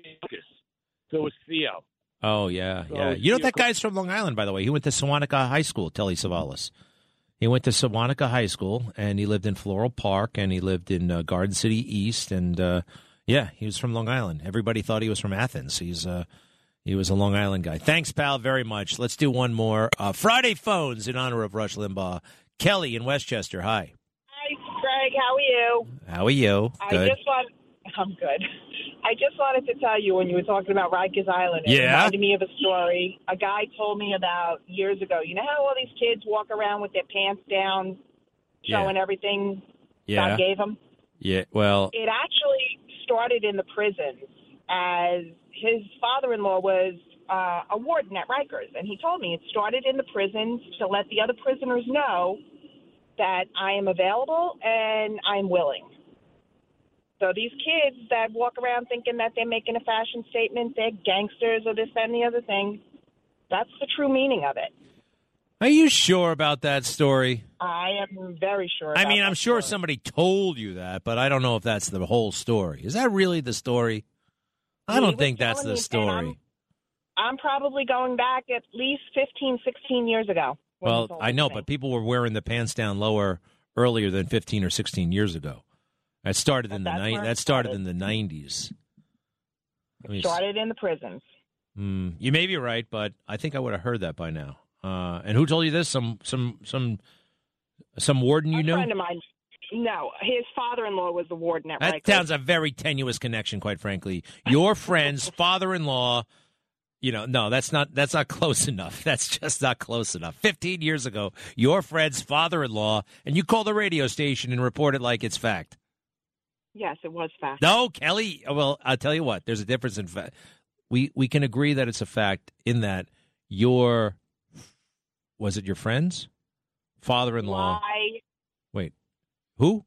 [SPEAKER 3] so it's Theo.
[SPEAKER 2] Oh, yeah,
[SPEAKER 3] So,
[SPEAKER 2] yeah. You know,
[SPEAKER 3] Theo-
[SPEAKER 2] that guy's from Long Island, by the way. He went to Sewanaka High School, Telly Savalas. He went to Sewanaka High School, and he lived in Floral Park, and he lived in uh, Garden City East, and, uh, yeah, he was from Long Island. Everybody thought he was from Athens. He's uh, He was a Long Island guy. Thanks, pal, very much. Let's do one more. Uh, Friday Phones in honor of Rush Limbaugh. Kelly in Westchester, hi.
[SPEAKER 5] Hi, Greg. How are you?
[SPEAKER 2] How are you? Good.
[SPEAKER 5] I just want. I'm good. I just wanted to tell you when you were talking about Rikers Island, it
[SPEAKER 2] Yeah?
[SPEAKER 5] reminded me of a story a guy told me about years ago. You know how all these kids walk around with their pants down, showing
[SPEAKER 2] Yeah.
[SPEAKER 5] everything
[SPEAKER 2] Yeah.
[SPEAKER 5] God gave them?
[SPEAKER 2] Yeah, well,
[SPEAKER 5] It actually started in the prisons, as his father-in-law was uh, a warden at Rikers, and he told me it started in the prisons to let the other prisoners know that I am available and I'm willing. So these kids that walk around thinking that they're making a fashion statement, they're gangsters or this, that, and the other thing, that's the true meaning of it.
[SPEAKER 2] are you sure about that story?
[SPEAKER 5] I am very sure
[SPEAKER 2] I
[SPEAKER 5] about
[SPEAKER 2] mean,
[SPEAKER 5] that
[SPEAKER 2] I'm sure
[SPEAKER 5] story.
[SPEAKER 2] somebody told you that, but I don't know if that's the whole story. Is that really the story? I
[SPEAKER 5] He
[SPEAKER 2] don't
[SPEAKER 5] was
[SPEAKER 2] think that's
[SPEAKER 5] telling
[SPEAKER 2] the
[SPEAKER 5] me, and
[SPEAKER 2] story.
[SPEAKER 5] I'm, I'm probably going back at least fifteen, sixteen years ago. when he
[SPEAKER 2] Well,
[SPEAKER 5] told
[SPEAKER 2] I
[SPEAKER 5] it
[SPEAKER 2] know,
[SPEAKER 5] to me.
[SPEAKER 2] but people were wearing the pants down lower earlier than fifteen or sixteen years ago. That started in the
[SPEAKER 5] that's
[SPEAKER 2] ni-
[SPEAKER 5] where it
[SPEAKER 2] that started
[SPEAKER 5] started.
[SPEAKER 2] in the nineties. I mean,
[SPEAKER 5] Started in the prisons.
[SPEAKER 2] mm, you may be right, but I think I would have heard that by now. Uh, and who told you this? Some some some some warden you
[SPEAKER 5] a
[SPEAKER 2] knew?
[SPEAKER 5] friend of mine. No, his father-in-law was the warden at
[SPEAKER 2] That
[SPEAKER 5] Rikers.
[SPEAKER 2] sounds a very tenuous connection, quite frankly. Your friend's father-in-law, you know, no, that's not that's not close enough. That's just not close enough. Fifteen years ago, your friend's father-in-law, and you call the radio station and report it like it's fact.
[SPEAKER 5] Yes, it was fact.
[SPEAKER 2] No, Kelly. Well, I'll tell you what. There's a difference in fact. We we can agree that it's a fact in that your was it your friend's father-in-law?
[SPEAKER 5] My,
[SPEAKER 2] Wait, who?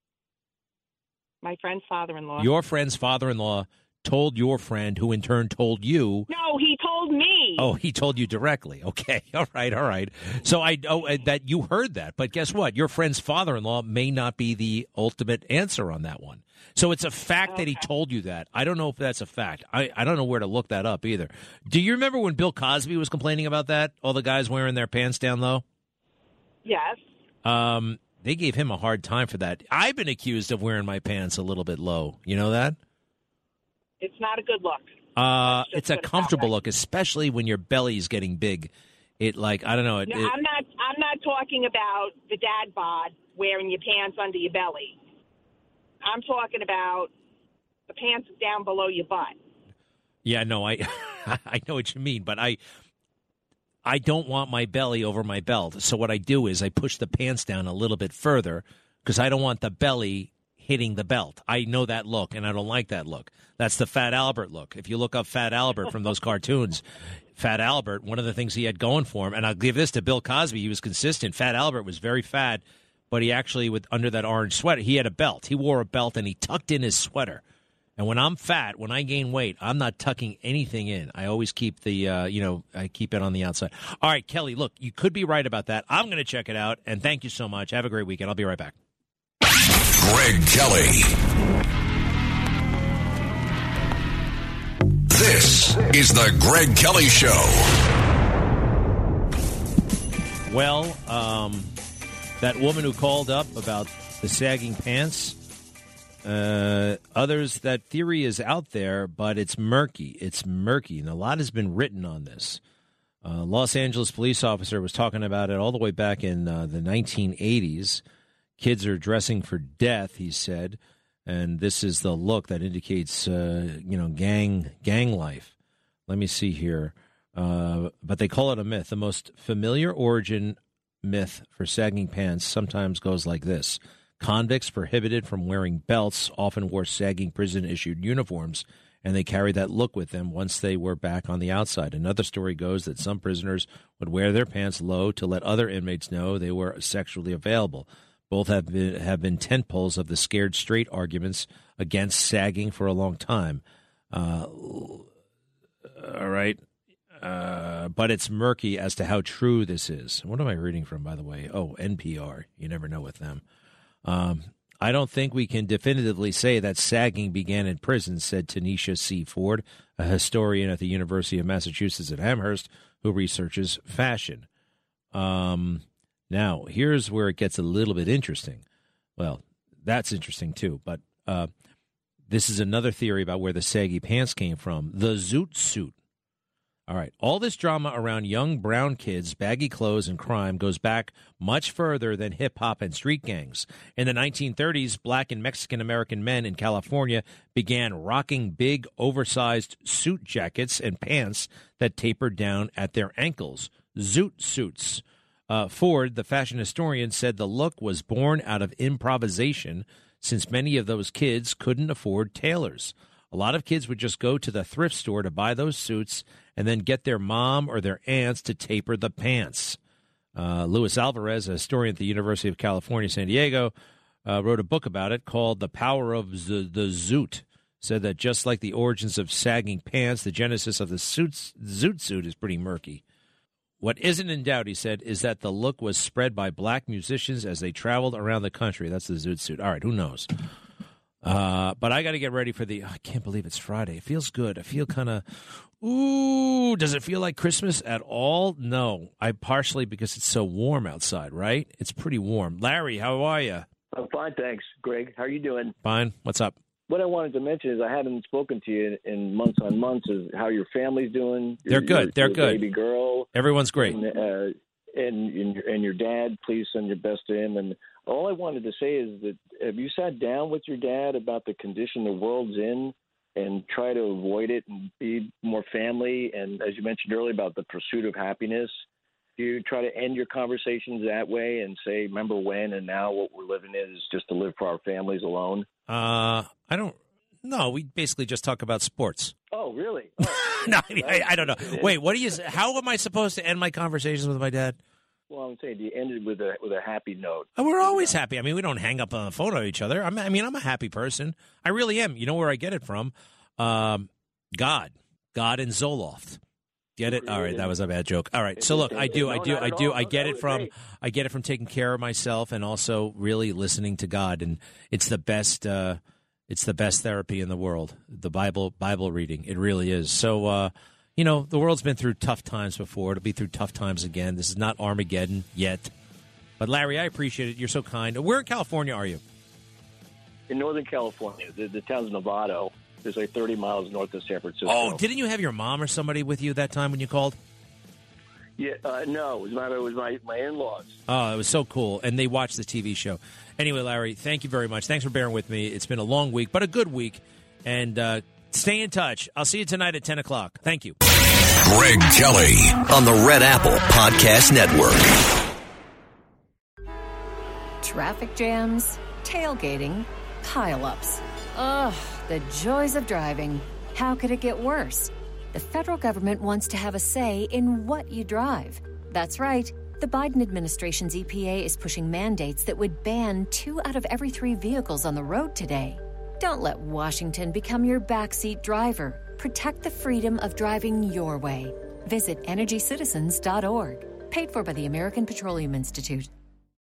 [SPEAKER 5] my friend's father-in-law.
[SPEAKER 2] Your friend's father-in-law told your friend, who in turn told you.
[SPEAKER 5] No, he told me.
[SPEAKER 2] Oh, he told you directly. Okay, all right, all right. So I know uh, that you heard that, but guess what? Your friend's father-in-law may not be the ultimate answer on that one. So it's a fact
[SPEAKER 5] Okay.
[SPEAKER 2] that he told you that. I don't know if that's a fact. I, I don't know where to look that up either. Do you remember when Bill Cosby was complaining about that? All the guys wearing their pants down low?
[SPEAKER 5] Yes.
[SPEAKER 2] Um, they gave him a hard time for that. I've been accused of wearing my pants a little bit low. You know that?
[SPEAKER 5] It's not a good look.
[SPEAKER 2] Uh,
[SPEAKER 5] Let's just
[SPEAKER 2] it's a
[SPEAKER 5] put it that
[SPEAKER 2] comfortable
[SPEAKER 5] way.
[SPEAKER 2] look, especially when your belly's getting big. It like I don't know. It,
[SPEAKER 5] No,
[SPEAKER 2] it-
[SPEAKER 5] I'm not. I'm not talking about the dad bod wearing your pants under your belly. I'm talking about the pants down below your butt.
[SPEAKER 2] yeah, no, I I know what you mean, but I I don't want my belly over my belt. So what I do is I push the pants down a little bit further because I don't want the belly hitting the belt. I know that look, and I don't like that look. That's the Fat Albert look. If you look up Fat Albert from those cartoons, Fat Albert, one of the things he had going for him, and I'll give this to Bill Cosby, he was consistent. Fat Albert was very fat, but he actually, with under that orange sweater, he had a belt. He wore a belt, and he tucked in his sweater. And when I'm fat, when I gain weight, I'm not tucking anything in. I always keep the, uh, you know, I keep it on the outside. All right, Kelly, look, you could be right about that. I'm going to check it out, and thank you so much. Have a great weekend. I'll be right back.
[SPEAKER 1] Greg Kelly. This is the Greg Kelly Show.
[SPEAKER 2] Well, um, that woman who called up about the sagging pants. Uh, others, that theory is out there, but it's murky. It's murky, and a lot has been written on this. Uh, Los Angeles police officer was talking about it all the way back in uh, the nineteen eighties. Kids are dressing for death, he said, and this is the look that indicates, uh, you know, gang gang life. Let me see here. Uh, but they call it a myth. The most familiar origin myth for sagging pants sometimes goes like this. Convicts prohibited from wearing belts often wore sagging prison-issued uniforms, and they carried that look with them once they were back on the outside. Another story goes that some prisoners would wear their pants low to let other inmates know they were sexually available. Both have been, have been tentpoles of the scared straight arguments against sagging for a long time. Uh, all right. Uh, but it's murky as to how true this is. What am I reading from, by the way? Oh, N P R. You never know with them. Um, I don't think we can definitively say that sagging began in prison, said Tanisha C. Ford, a historian at the University of Massachusetts at Amherst who researches fashion. Um, now, here's where it gets a little bit interesting. Well, that's interesting, too. But uh, this is another theory about where the saggy pants came from. The zoot suit. All right. All this drama around young brown kids, baggy clothes, and crime goes back much further than hip-hop and street gangs. In the nineteen thirties, black and Mexican-American men in California began rocking big, oversized suit jackets and pants that tapered down at their ankles, zoot suits. Uh, Ford, the fashion historian, said the look was born out of improvisation since many of those kids couldn't afford tailors. A lot of kids would just go to the thrift store to buy those suits and then get their mom or their aunts to taper the pants. Uh, Luis Alvarez, a historian at the University of California, San Diego, uh, wrote a book about it called The Power of the, the Zoot. Said that just like the origins of sagging pants, the genesis of the suits, zoot suit is pretty murky. What isn't in doubt, he said, is that the look was spread by black musicians as they traveled around the country. That's the zoot suit. All right, who knows? Uh, but I got to get ready for the, oh, I can't believe it's Friday. It feels good. I feel kind of, ooh, does it feel like Christmas at all? No. I partially because it's so warm outside, right? It's pretty warm. Larry, how are you?
[SPEAKER 6] I'm fine, thanks. Greg, how are you doing?
[SPEAKER 2] Fine. What's up?
[SPEAKER 6] What I wanted to mention is I haven't spoken to you in, in months on months is how your family's doing.
[SPEAKER 2] They're
[SPEAKER 6] your,
[SPEAKER 2] good.
[SPEAKER 6] Your,
[SPEAKER 2] They're
[SPEAKER 6] your
[SPEAKER 2] good.
[SPEAKER 6] Baby girl.
[SPEAKER 2] Everyone's great.
[SPEAKER 6] And, uh, and, and, your, and your dad, please send your best to him. And all I wanted to say is that have you sat down with your dad about the condition the world's in and try to avoid it and be more family? And as you mentioned earlier about the pursuit of happiness, do you try to end your conversations that way and say, remember when and now what we're living in is just to live for our families alone?
[SPEAKER 2] Uh, I don't. No, we basically just talk about sports.
[SPEAKER 6] Oh, really? Oh,
[SPEAKER 2] no, I, mean, I, I don't know. Wait, what do you? How am I supposed to end my conversations with my dad?
[SPEAKER 6] Well, I'm saying, do you end it with a with a happy note?
[SPEAKER 2] Oh, we're always happy. I mean, we don't hang up on the phone on each other. I'm, I mean, I'm a happy person. I really am. You know where I get it from? Um, God, God and Zoloft. Get it? All right, that was a bad joke. All right, so look, I do, I do, I do, I get it from, I get it from taking care of myself and also really listening to God, and it's the best. Uh, It's the best therapy in the world, the Bible Bible reading. It really is. So, uh, you know, the world's been through tough times before. It'll be through tough times again. This is not Armageddon yet. But, Larry, I appreciate it. You're so kind. Where in California are you?
[SPEAKER 6] In Northern California. The, the town's Novato. It's like thirty miles north of San Francisco.
[SPEAKER 2] Oh, didn't you have your mom or somebody with you that time when you called?
[SPEAKER 6] Yeah, uh, no, it was my it was my, my in-laws.
[SPEAKER 2] Oh, it was so cool, and they watched the T V show. Anyway, Larry, thank you very much. Thanks for bearing with me. It's been a long week, but a good week, and uh, stay in touch. I'll see you tonight at ten o'clock. Thank you.
[SPEAKER 1] Greg Kelly on the Red Apple Podcast Network.
[SPEAKER 19] Traffic jams, tailgating, pile-ups. Ugh, the joys of driving. How could it get worse? The federal government wants to have a say in what you drive. That's right. The Biden administration's E P A is pushing mandates that would ban two out of every three vehicles on the road today. Don't let Washington become your backseat driver. Protect the freedom of driving your way. Visit energy citizens dot org. Paid for by the American Petroleum Institute.